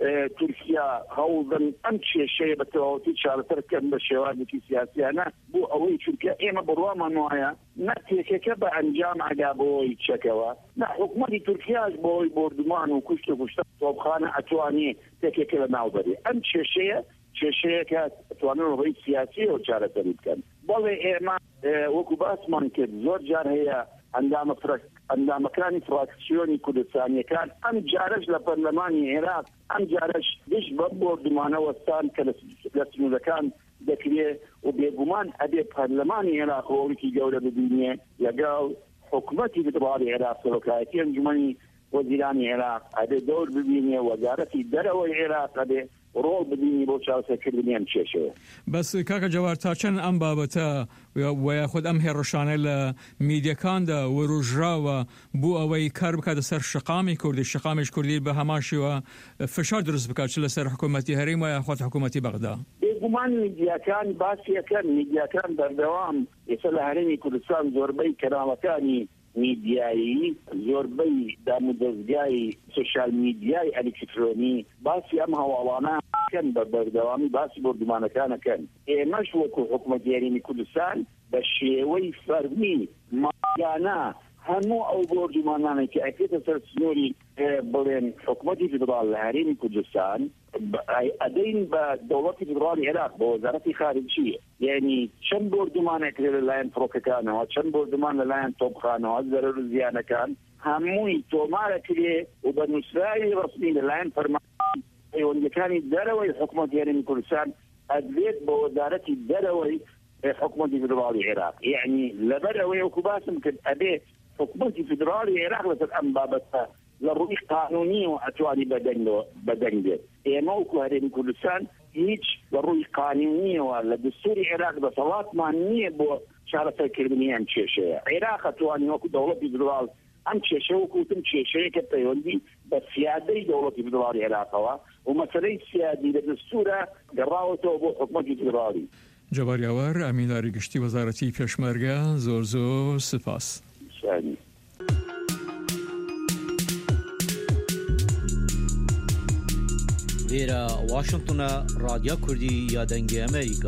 C: تورکیا هەوڵدن ئەم کێشەیە بە تەواوەتی چارەسەر بکەن بە شێوازێکی سیاسیانە بۆ ئەوەی چونکە ئێمە بڕوامان وایە نە پێکێکە بە ئەنجام ئەگا بۆەوەی چەکەوە، نە حکوومەتی تورکیاش بۆەوەی بۆردومان و کوشت و کوشتە تۆپخانە ئەتوانێ پێکێکە لە ناوبەرێ. ئەم کێشەیە کێشەیەکە ئەتوانن ڕێی سیاسی و چارەسەری بکەن. بەڵێ ئێمە وەکو باسمان کرد زۆر جار هەیە ئەندامە ئەندامەکانی فراکسیۆنی کوردستانیەکان ئەم جارش لە پەرلەمانی عێراق ئەم جارش گشت بە بۆردومانە وەستان کە لە سنوودەکان دەکرێت و بێگومان ئەبێ پەرلەمانی عێراق ڕۆڵێکی گەورە ببینێ لەگەڵ حکوومەتی فیدراڵی عێراق، سەرۆکایەتی ئەنجومەنی وەزیرانی عێراق ئەبێ دەور ببینێ، وەزارەتی دەرەوەی عێراق ئەبێ ڕۆڵ بدینی بۆ چاوسەرکردنی ئەم کێشەیە.
G: بەس کاکە جەواد تا چەند ئەم بابەتە وە خۆت ئەم هێڕەشانە لە میدیەکاندا وەروژراوە بۆ ئەوەی کار بکاتە سەر شقامی کوردی، شقامیش کوردی بە هەماشیوە فشار دروست بکات چ لەسەر حکوومەتی هەرێم وە خۆت حکوومەتی بەغدا؟
C: بێگومان میدیاکان باسیەکەن، میدیاکان بەردەوام ئێستا لە هەرێمی کوردستان زۆربەی کەناڵەکانی میدیایی، زۆربەی دامودەستگای سوشال میدیای ئەلکترۆنی باسی ئەم هەواڵانە کەن بە بەردەوامی باسی بۆردومانەکانەکەن. ئێمەش وەکو حکوومەتی هەرێمی کوردستان بە شێوەی فەرمی ماگانە هەموو ئەو بۆردومانانێک کە ئەکرێتە سەر سنووری بڵێن حکوومەتی فیدراڵ لە هەرێمی کوردستان ئەدەین بە دەوڵەتی فیدراڵی عێراق بە وەزارەتی خارجیە، یعنی چەند بۆردومانێک لەلایەن فڕۆکەکانەوە، چەند بۆردومان لەلایەن تۆپخانەوە، زەرەر و زیانەکان هەمووی تۆمارەکرێ و بە نووسراوی ڕسمی لەلایەن فەرمانگەی پەیوەندیەکانی دەرەوەی حکوومەتی هەرێمی کوردستان ئەدرێت بە وەزارەتی دەرەوەی حکوومەتی فیدراڵی عێراق. یعنی لەبەر ئەوەی وەکو باسم کرد ئەبێ حکوومەتی فیدراڵی عێراق لەسەر ئەم بابەتە لە ڕووی قانونی و ئەتوانی بەدەنگ بێت. ئێمە وەکو هەرێمی کوردستان هیچ لە ڕووی قانونیەوە لە دستوری عێراق دەسەڵاتمان نییە بۆ چارەسەرکردنی ئەم کێشەیە. عێراق ئەتوانی وەکو دەوڵەتی فیدراڵ ئەم کێشە وەکوتم کێشەیەکە پەیوەندی بە سیادەی دەوڵەتی فیدراڵی عێراقەوە و مەسەلەی سیادی لە دستورە گەڕاوەتەوە بۆ حکوومەتی فیدراڵی.
G: جەباریاوەر ئامینداری گشتی وەزارەتی پێشمەرگە، زۆر زۆر سپاس.
M: Vera Washington'a Radyo Kurdi ya Denge Amerika.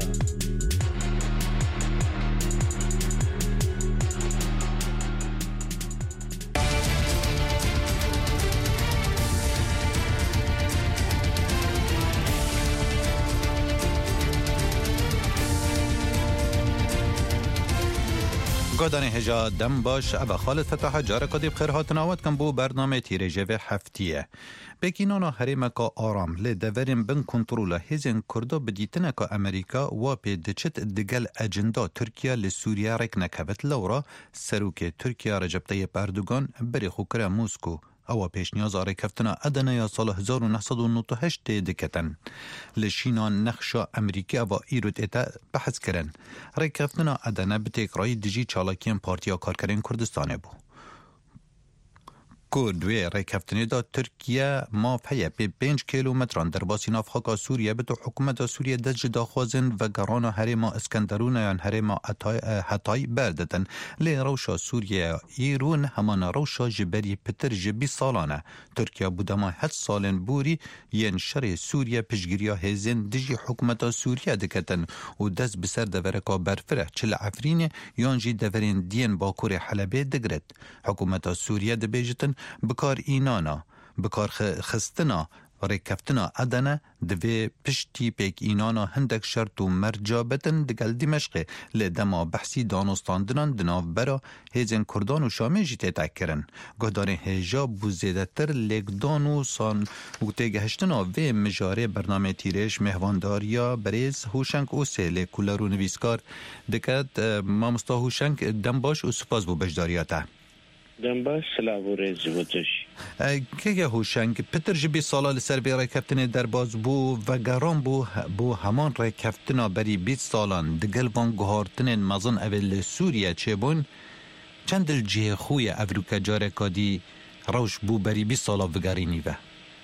N: گادانی هجا دم باش ابا خالد فتح جاره کدی بخیر هاتناوت کن بو برنامه تیرجه و هفتیه بکینانا حریم که آرام لی دوریم بن کنترول هزین کردا بدیتنه که امریکا و پی دچت دگل اجندا ترکیه لی سوریه رک نکبت لورا سروک ترکیه رجب طیب اردوگان بری خوکر موسکو او پیشنیاز ریکفتنا ادنه یا سال هزار و نهصد و نود و هشت دکتن لشینان نخشا امریکا و ایرود ایتا بحث کرن ریکفتنا ادنه به تکرای دجی چالاکین پارتیا کارکرین کردستانه بو کو دوی ریکفتنی دا ترکیه ما پیه به پنج کیلومتران در باسی نافخاکا سوریه به تو حکومت سوریه دج داخوازن و گران هرما اسکندرون یا هرما حتای بردتن لی روشا سوریه ایرون همان روشا جبری پتر جبی سالانه ترکیه بودما هد سالن بوری ین شر سوریه پشگیریا هزین دجی حکومت سوریه دکتن و دست بسر دورکا برفره چل عفرین یانجی دورین دین باکور حلبه دگرد حکومت سوریه دبیجتن بکار اینانا بکار خستنا ریکفتنا ادنه دوی پشتی پیک اینانا هندک شرط و مرجابتن دگل دمشقه لدما بحثی دانستاندنان دناف برا هیزن کردان و شامی جی تیتا کرن گهدار هجاب بو زیده تر لگدان و سان و تیگهشتنا وی مجاره برنامه تیرش مهوانداریا بریز هوشنگ او سیلی کولارو نویسکار دکت مامستا هوشنگ دنباش و سپاس بو بجداریاته
O: دنباش سلاو ریزی بودش
N: که هوشنگ پتر جبی سالا لسر بی ریکفتن در باز بو و گران بو بو همان ریکفتنا بری بیت سالان دگل وان گهارتن مزن اول سوریه چه بون چند الجه خوی افریقا جاره کادی روش بو بری بیت سالا وگرینی و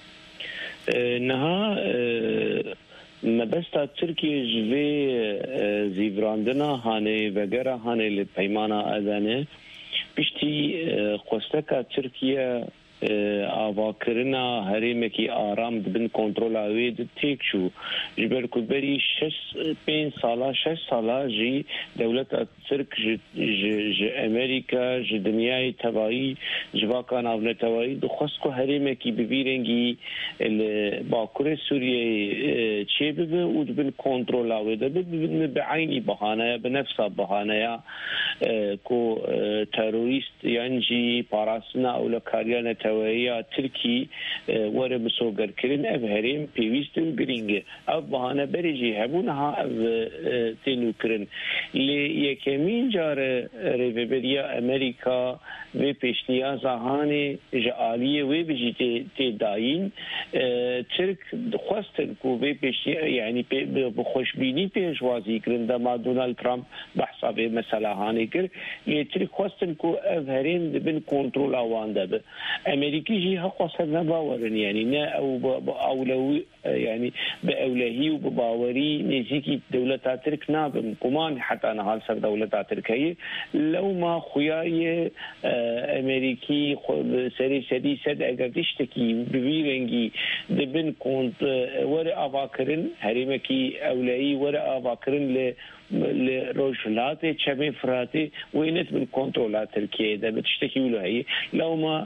O: نها مبستا ترکیه جوی زیوراندنا هانه وگره هانه لپیمانا ادانه پشتی خوستکا ترکیه آواکرنا هریمکی آرام دبن کنترل آوید تیک شو جبر کدبری شش پین سالا شش سالا جی دولت ترک ج امریکا ج دنیای تبایی جواکان آون تبایی دخواست که هریمکی ببیرنگی باکور سوریه چه ببه و دبن کنترل آوید ببن بعینی بحانه بنفسا بحانه که تروریست یعنی پاراسنا او لکاریان تویا ترکی وره بسوگر کرن اف هریم پیویستن گرینگه اف بهانه بریجی همونها اف تینو کرن لی یکمین جاره ریوبریا امریکا و پیشنیاز هانه جعالیه و بجی تی داین ترک خواستن که و پیشنیاز یعنی بخوشبینی پیشوازی کرن دما دونالد ترامپ بحثا به مسئله هانه کرد لی ترک خواستن که اف هریم دبن کنترول آوان دبه امریکی جی حق وصل نباورن يعني نا او باولوي يعني باولهي وبباوري نزيكي دولة ترك نابم كمان حتى انا هالسر دولة تركية لو ما خياي امريكي سري سدي سد اگر تشتكي ببيرنجي دبن كونت ورا افاكرن هريمكي اولهي ورا افاكرن ل لروجلات چمه فراته وينت من كنترولات تركيا ده بتشتكي له هي لو ما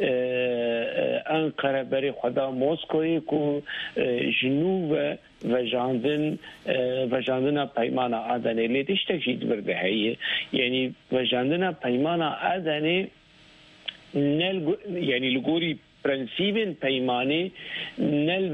O: انقره بري خدا موسكوي کو جنوب و جاندن و جاندن پیمانا آدنه لی تشتكي برده هي يعني و جاندن پیمانا آدنه نل يعني لغوري برنسيبن پیمانه نل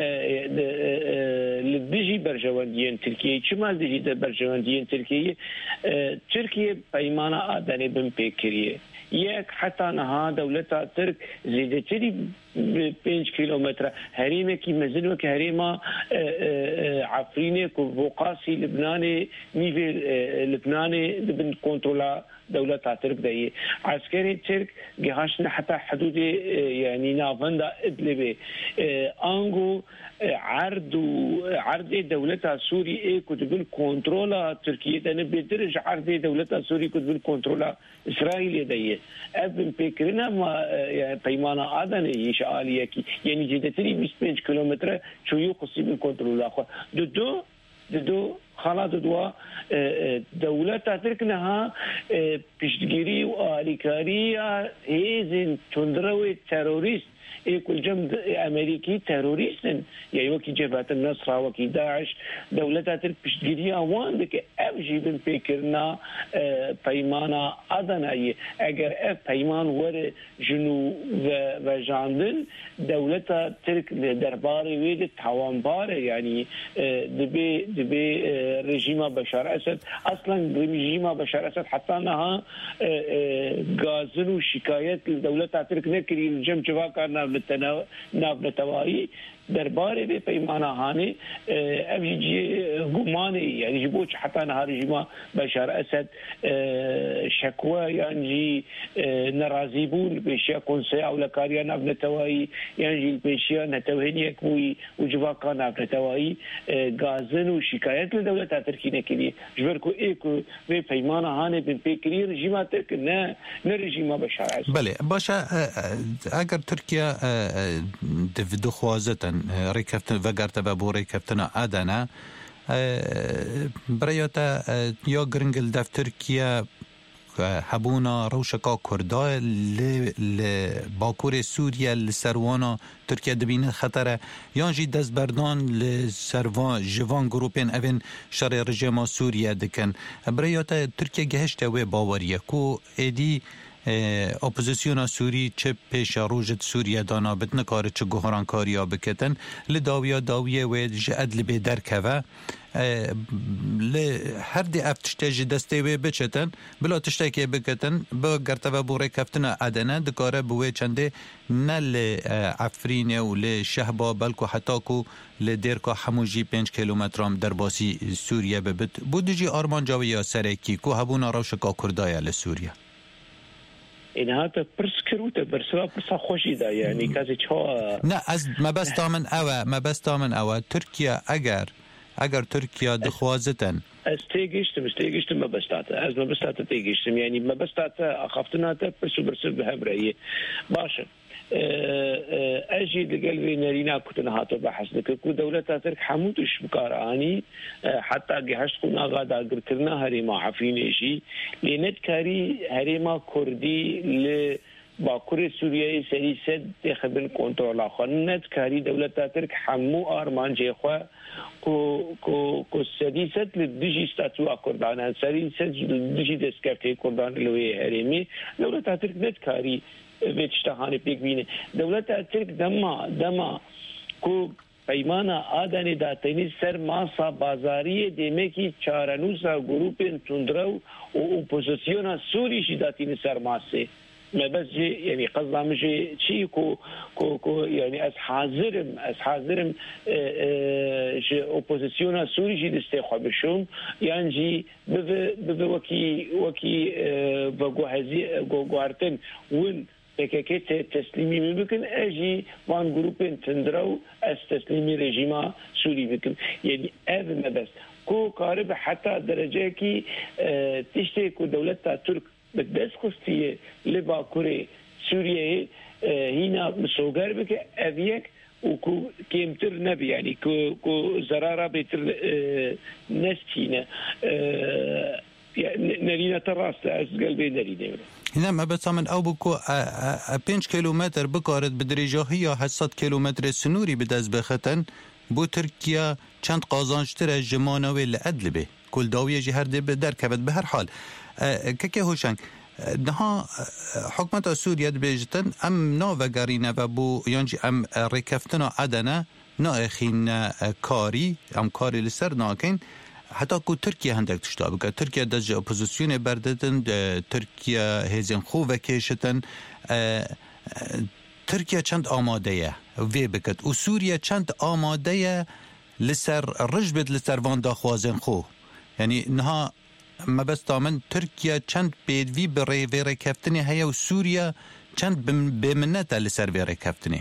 O: لدجي برجوانديين تركيا چمال دجي برجوانديين تركيا تركيا پیمانه آدنه بن پیکریه یک حتی نها دولتا ترک زیدتری پنج کیلومتر هریمه کی مزنو که هریما عفرینه که وقاسی لبنان میوه لبنان بن کنترولا دولة ترك داي عسكري ترك جهاشنا حتى حدود يعني نافندا إدلبي أنجو عرض عرض دولة سوري إيه كتب الكنترولا تركيا ده بدرج عرض دولة سوري كتب الكنترولا إسرائيل داي أبن بكرنا ما يعني بيمانا آدن يشاليه كي يعني جدتري بیست و پنج كيلومتر شو يقصي بالكنترولا خو دو دو دو خلاص دوا دولة تركنها بيشتغيري وآليكارية هيزن تندروي تيروريست كل جنب أمريكي تيروريستن يعني وكي جبهة النصرة وكي داعش دولة ترك بيشتغيري أوان دك أبجي بن بيكرنا بيمانا أدنى أجر أف بيمان ور جنو وجاندن دولة ترك درباري ويد توان بار يعني دبي دبي رژیم بشار اسد اصلا رژیم بشار اسد حتی نها غازن و شکایت دولت ترک نکری جم جوا کارنا نابنتوایی درباره به پیمانه هانه اوجی گمانه یعنی بوچ حتی نه رژیم بشار اسد شکوه یعنی ناراضی بون بشیا کنسه او لکاریا نابنتوایی یعنی بشیا نتوهنی کوی و جوا کار نابنتوایی غازن و شکایت دولت ترکی نکری جبر کو ایکو به پیمانه هانه بن فکری رژیم ترک نه نه رژیم بشار اسد.
N: بله باشه اگر ترکیه دو خوازتن ریکفتن و گرته بو ریکفتن آدنا برایتا یا گرنگل دف ترکیه هبونا روشکا کردا ل باکور سوریا لسروانا ترکیه دبینه خطره یانجی دست بردان لسروان جوان گروپین اوین شر رژیم سوریا دکن برایتا ترکیه گهشته و باوریه کو ایدی اپوزیسیون سوری چه پیش روجت سوریا دانا بد نکاره چه گهران کاریا بکتن لداویا داویه و جعد لبی درکوه ل هر دی افتشتاج دسته و بچتن بلا تشتاکی بکتن با گرتوه بوره کفتن ادنه دکاره بوه چنده نل عفرینه و ل شهبا بلکو حتی کو ل دیرکا هموجی پنج کیلومترام در باسی سوریا ببت بودجی آرمان جاوی یا سرکی کو هبونا روشکا کردایا لسوریا
O: اینها تا پرس کروته برسوا پرسا خوشی دا یعنی کسی چها
N: نه از ما بس تامن اوه ما بس تامن اوه ترکیه اگر اگر ترکیه دخوازتن
O: از تیگشتم از تیگشتم ما بستاته از ما بستاته تیگشتم یعنی ما بستاته اخفتنا تا پرسو برسو بهم رأيه باشه اجي لقلبي نرينا كنت نهاتو بحث لك كو دولة ترك حمودش بكاراني حتى جهشت كنا غادا قرترنا هريما عفرين شي لنت كاري هريما كردي ل باكور سوريا سري سد خبن كنترول اخنت كاري دولة ترك حمو ارمان جيخوا کو کو کو سدي سد لدجي ستاتو اكردان سري سد لدجي دسكرتي كردان لوي هريمي دولة ترك نت كاري ویچتهانی پیگوینه دولت ترک دما دما کو پیمانا آدانی داتینی سر ماسا بازاری دیمکی چارنوسا گروپین تندرو و اپوزیسیونا سوریشی داتینی سر ماسه ما بس يعني قصدها مش شيء كو كو كو يعني از حاضرم از حاضرم ش اوبوزيسيون سوري جي دستخوا بشوم يعني جي بف وكي وكي بغوهزي غوغارتن ون پکیت تسلیمی میکنن اجی وان گروپین تندرو از تسلیمی رژیم سوری میکنن یعنی اف مبس کو قارب حتی درجه کی تشتی کو دولت تا ترک بدس خستیه لباکوری سوریه هینا مسوگر بکه اویک و کو کمتر نبی یعنی کو کو زرارا بهتر نستینه نرينا تراست از قلبي نرينا
N: هنا ما بتامن او بكو پنج کیلومتر بکارت بدرجه یا هشتصد کیلومتر سنوری بدز بختن بو ترکیه چند قازانشتر جمانوی لعدلبه کل داویه جی هر دب در کبت به هر حال که هوشنگ نها حکمت سوریا دبیجتن ام ناوگرینه و بو یانجی ام رکفتنا عدنه ناخین کاری ام کاری لسر ناکین حتی کو ترکیه هندک تشتا بکه ترکیه دج اپوزیسیون بردتن ترکیه هزین خو وکیشتن ترکیه چند آماده وی بکت و سوریه چند آماده لسر رجبت لسر وان داخوازن خو یعنی نها ما بس تامن ترکیه چند بیدوی بری وی کفتنی هیا و سوریه چند بمنت لسر وی کفتنی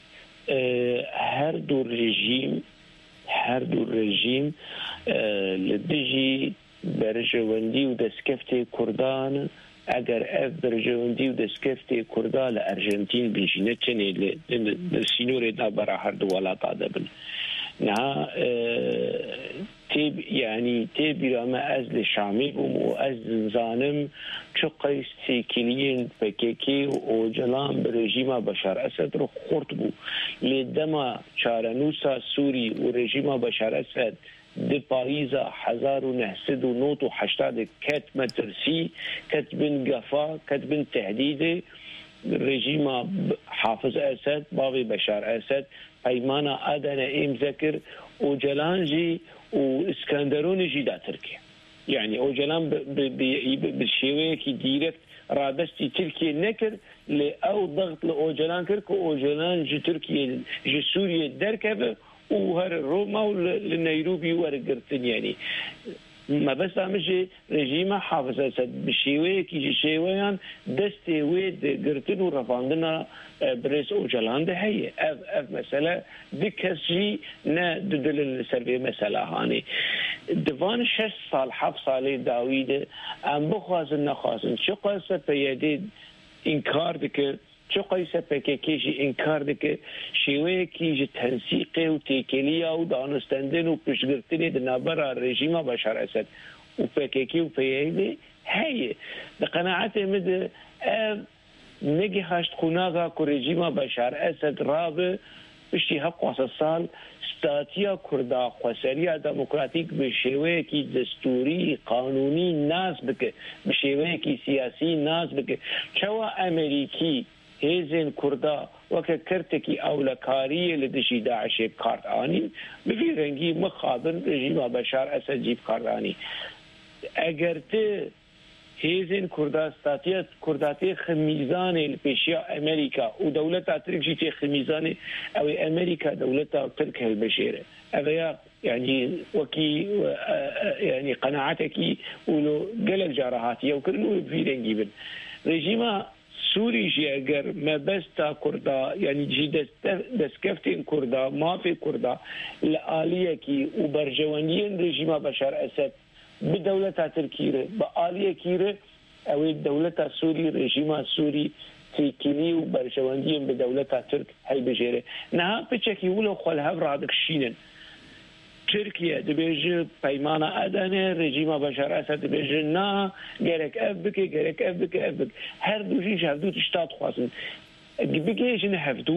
O: هر دو رژیم هر دو رژیم لدجی برجواندی و دسکفت کردان اگر اف برجواندی و دسکفت کردان لارژنتین بنشینه چنه لسینور دا برا هر دو ولات آدبن نه تیب یعنی تیب رام از لشامی بوم و از زانم چو قیستی کلین پکیکی و اوجلان برژیم بشار اسد رو خورد بو لیدما چارنوسا سوری و رژیم بشار اسد د پاییزا هزار و نهصد و نوت و هشتاد کتم ترسی کتبن گفا کتبن تهدید رژیم حافظ اسد باقی بشار اسد پیمانا ادن ام ذکر و جلانجی و اسكندرون جدا تركيا يعني اوجلان بالشيويه كي ديركت رابستي تركيا نكر لأو ضغط لأوجلان كرك اوجلان جي تركيا جي سوريا دركبه وهر روما ولنيروبي ورقرتن يعني ما بس مش رژیم حافظه بشیوه کی شیوهان دسته وید گرتن و رفاندنا برس اوجلان ده هي اف اف مساله دكسي نه ددل سربي مساله هاني دوان شش سال حب سال داوود ام بخوازن نخوازن چه قصه پیدید انکار دکه چه قیسه پکیجی انکار دکه شیوه کی تنسیق و تکلیه و دانستندن و پیشگرتنی دنبر رژیم بشار اسد و پکیکی و پیدی هی به قناعت مد نگی هشت خوناغا که رژیم بشار اسد رابه بشتی حق واسه سال ستاتیا کردا خسریا دموکراتیک به شیوه کی دستوری قانونی ناز بکه به شیوه کی سیاسی ناز بکه چوا امریکی هیزن کردا وکه کرتکی اولکاری لدشی داعش بکارت آنی بفی رنگی مخابن رژیم بشار اسد جیب کارت آنی اگر ته هیزن کردا ستاتیت کرداتی خمیزان البشیا امریکا و دولت ترک جیتی خمیزان او امریکا دولت ترک البشیره اویا يعني وكي يعني قناعتك ولو قلق جارهاتي وكلوا في رنجيبن رژیم سوری جی اگر ما بستا کردا یعنی جی دست دستکفتین کردا مافی کردا لآلیه کی و برجوانین رژیم بشار اسد به دولت ترکیه با آلیه کیره او دولت سوری رژیم سوری تیکینی و برجوانین به دولت ترک هی بجیره نه بچکی ولو خل هفرادک شینن تركيا دبيج بيمانة أدنى رژیم بشار أسد دبيج نا جرك أبك جرك أبك أبك هر دوشين شافدو تشتات خاصن بيجيشن هفدو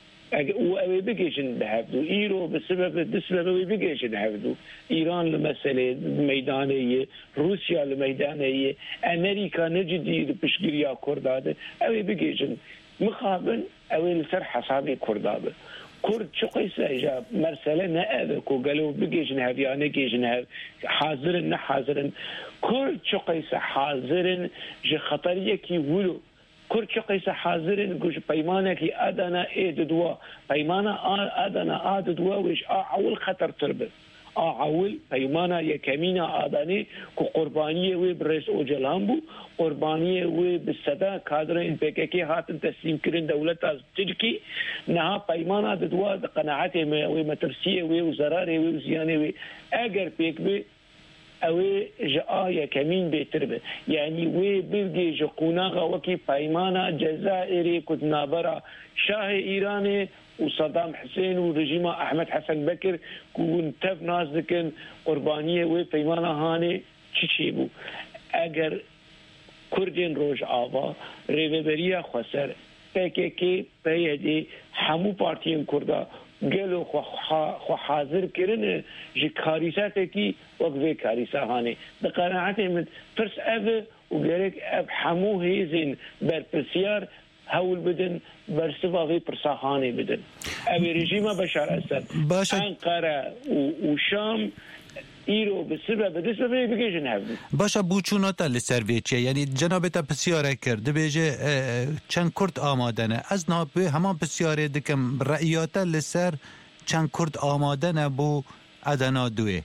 O: و بيجيشن هفدو إيرو بسبب بسبب بيجيشن هفدو إيران لمسألة ميدانية روسيا لميدانية أمريكا نجدي بشجريا كردادة أو بيجيشن مخابن أو السر حسابي كردابة كرد شو قيسة إجا مرسلة نأذك وقالوا بيجيجن هفيانة جيجن هف حاضرن نحاضرن كرد شو قيسة حاضرن جي خطرية كي ولو كرد شو قيسة حاضرن قوش بيمانة كي أدنا إيد دوا بيمانة أدنا آد دوا ويش أعول خطر تربه أعول بيمانة يكمينة آداني كو قربانية وي برئيس أوجلان بو قربانية وي بالسدا كادرين بيكيكي هاتن تسليم كرين دولة تركي نها بيمانة دوا قناعاتي وي مترسية وي وزراري وي وزياني وي اگر بيك بي اوي جاء يكمين بيتربه يعني وي بلغي جقوناغا وكي بيمانة جزائري كدنابرا شاه إيراني وصدام حسين ورژیم احمد حسن بكر كون تف ناس دكن قربانيه و پیمانه هانه چی چی بو اگر کردین روج آوا ریوبریا خسر پککی پیدی همو پارتیین کردا گلو خو حاضر کرن جی کاریسات کی وقوی کاریسا هانه به قناعت من فرس او و گرک اب همو هیزین بر پرسیار هول بدن برسباغي برساخاني بدن أبي رژیم بشار أسد أنقرة وشام إيرو بسبب بسبب بيجين هذا
N: باشا بوچوناتا لسرویچه یعنی جناب تا بسیاره کرد بیجه چند کرد آمادنه از نابه همان بسیاره دکم رأیاتا لسر چند کرد آمادنه بو ادنا دوه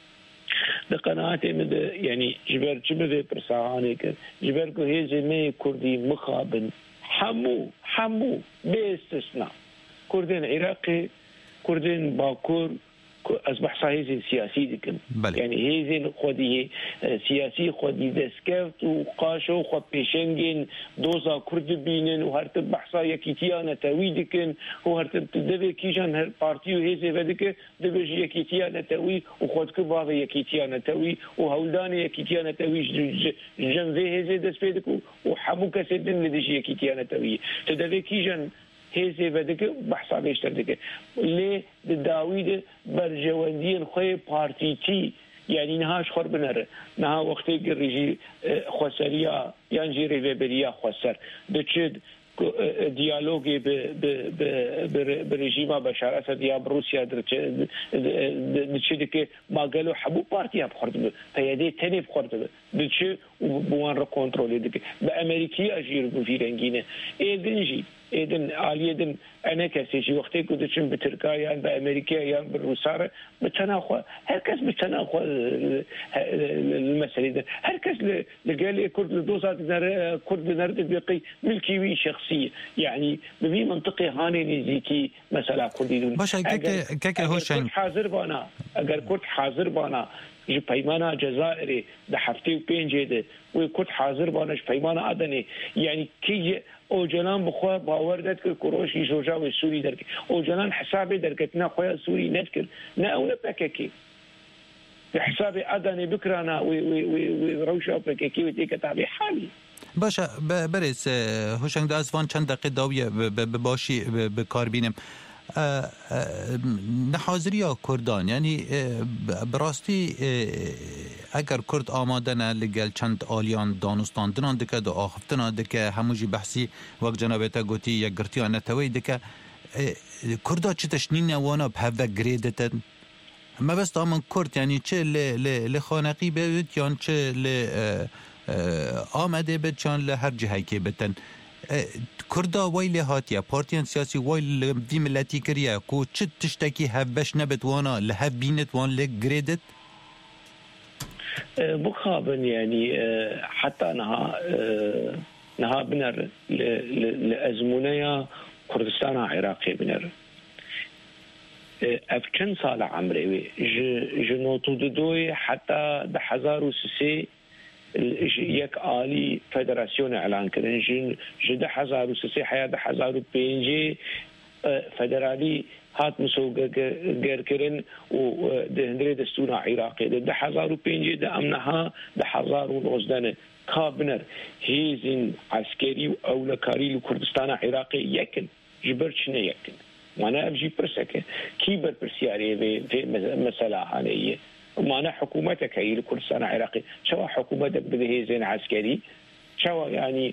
O: بقناعتي من يعني جبر جبر برساخاني كر جبر كو هيزي مي كردي مخابن حمو حمو باستثناء كردين عراقي كردين باكور أصبح صحيح سياسي دكم
N: بلي.
O: يعني هيزين خودي سياسي خودي دسكفت وقاشو خود بيشنجين دوزا كرد بينن وهرتب بحصا يكيتيانا تاوي دكن وهرتب تدبي كيجان هر بارتيو هيزي بدك دبي يكيتيانا تاوي وخود كباغ يكيتيانا تاوي وهولدان يكيتيانا تاوي جنبه هيزي دسبيدكو وحمو كسدن لديش يكيتيانا تاوي تدبي كيجان هيزي بدك بحثا بيشتر دك ليه داويد برجواندين خوي بارتيتي يعني نهاش خور بنره نها وقتي قريجي خسريا ينجي ريفيبريا خسر دچد دیالوگی به رژیم بشار اسد یا روسیا درچه درچه که ما قالوا حبو بارتيا بخرد فيدي تاني بخرد درچه بوان را کنترل دیگه به امریکی اجیر بفیرنگینه ایدنجی ایدن عالیدن انا کسی چی وقتی که دچن به ترکیه یا به امریکا یا به روسیه بتناخو هر کس بتناخو المسألة هر کس لقال كرد الدوسات در كرد نرد بقي ملكي شخصية يعني ببي منطقي هاني نزيكي مثلا كرديدون
N: باشه که که هوشنگ
O: حاضر بانا اگر کرد حاضر بانا جو پیمانا جزائری ده هفته و پنجه ده و کرد حاضر بانش پیمانا ادنی یعنی کی اوجلان بخوا باور داد که کروشی جوجا و سوری درک اوجلان حساب درکت نه خویا سوری نذكر نه اون پککی حساب ادنی بکرانا و و روشا پککی و دیگه تابع حالی
N: باشه برس هوشنگ دازوان چند دقیقه داویه باشی به کار بینم نحاضری کردان یعنی براستی اگر کرد آماده نه لگل چند آلیان دانستان دنان دکه دو آخفتنا دکه هموجی بحثی وقت جنابتا گوتی یک گرتیان نتوی دکه کردا چه تشنین وانا بهوه گریدتن ما بس دامن کرد یعنی چه لخانقی بید یا چه آمده بید چان لهر جهی که بتن کردا ویل هاتیا پارتیان سیاسی ویل دی ملتی کریه کو چه تشتکی هفش نبت وانا لهف بینت وان لگریدت
O: بخابن يعني حتى نها نها بنر لأزمونيا كردستان عراقي بنر أفكن صال عمري جنوتو ددوي حتى ده حزار وسسي يك آلي فدراسيون اعلان كرن جن جده حزار وسسي حيا ده حزار وبينجي فدرالي هات مسوق غير كرن و دهندري دستورنا عراقي ده حزار وبينجي ده امنها ده حزار ونوزدانه كابنر هيزن عسكري واولكاري لكردستان عراقي يكن جبرشنا يكن معناها بجي برسكه كيبر برسياري في مسألة هانية ومعناها حكومتك هي لكردستان عراقي شو حكومتك بده هيزن عسكري شو يعني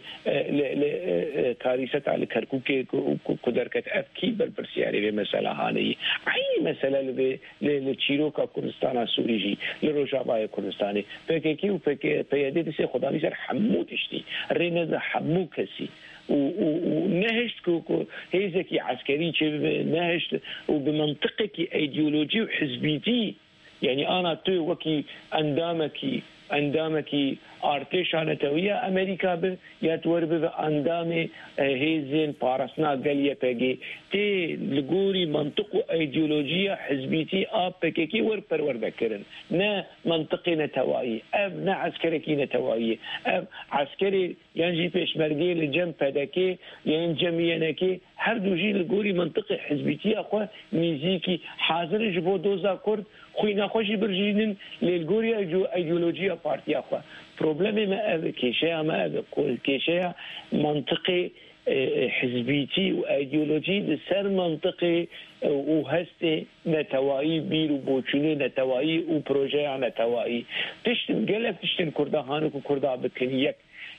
O: كارثة على كركوك كدركت أفكي بالبرسياري بمسألة هانية أي مسألة للشيروكا كردستان السوريجي للرجابايا كردستاني فكيكي وفكي فيادي سي خداني سر حمو تشتي رينا حمو كسي ونهشت كو هيزكي عسكري نهشت وبمنطقك ايديولوجي وحزبيتي يعني أنا تو وكي أندامكي اندامکی ارتشانتویه امریکا به یاتور به اندام هیزن پارسنا گلیه پگی تی لگوری منطق و ایدئولوژیا حزبیتی آب پککی ور پرورده کرن نه منطقی نتوایی اب نه عسکرکی نتوایی اب عسکری یعنی پیشمرگی لجم پدکی یعنی جمعیانکی هر دوجی لگوری منطق حزبیتی اخوه میزیکی حاضر جبو دوزا کرد خوی نخوشی برجینن للگوری ایدئولوژیا پارتی اخوه پروبلم ما اب کیشه ما اب کیشه منطقی حزبيتي وايديولوجي لسر منطقي وهستي نتوائي بيرو بوچوني نتوائي وبروجي نتوائي تشتم قلب تشتم كردهانك وكردا بكنيك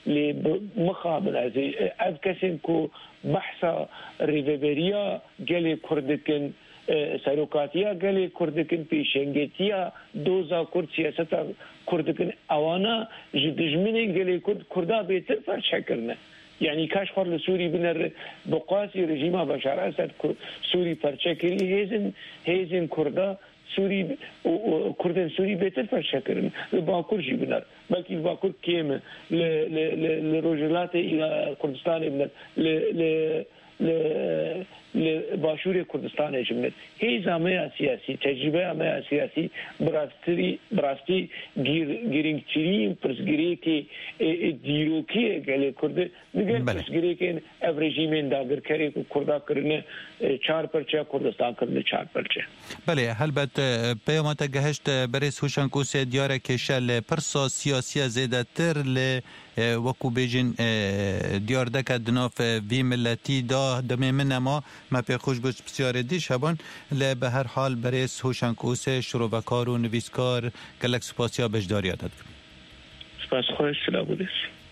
O: لمخابل هذه أذكسن كو بحث ريفيبريا قلب كردكن سروکاتیا گلی کردکن پیشنگتیا دوزا کرد سیاستا کردکن اوانا جدجمنین گلی کرد کردا بهتر فرش کرنه يعني كاش خور لسوري بنر بقاسي رجيمه بشار اسد سوري فرشكري هيزن هيزن كردا سوري وكردن سوري بيتر فرشكرن باكور جي بنر بلكي باكور كيم لرجلات الى كردستان بنر ل ل لباشور كردستان جملت هي زامه سياسي تجربه ما سياسي براستري براستي غير غيرينتري برسغريكي ديروكي قال كرد بغير برسغريكي افريجيمن داغر كري كردا كرنه چهار پرچه كردستان كرنه چهار پرچه
N: بله هلبت پیامت گهشت برس هوشنگ کوس دیاره کشل پرسا سیاسی زیادتر ل وکو بیجن دیار دک دناف وی ملتی دا دم من ما ما پی خوش بش بسیار دی شبان ل به هر حال برس هوشنگ کوس شروعکار و نویسکار گلک سپاسیا بجداری داد
O: سپاس خوش سلام بودش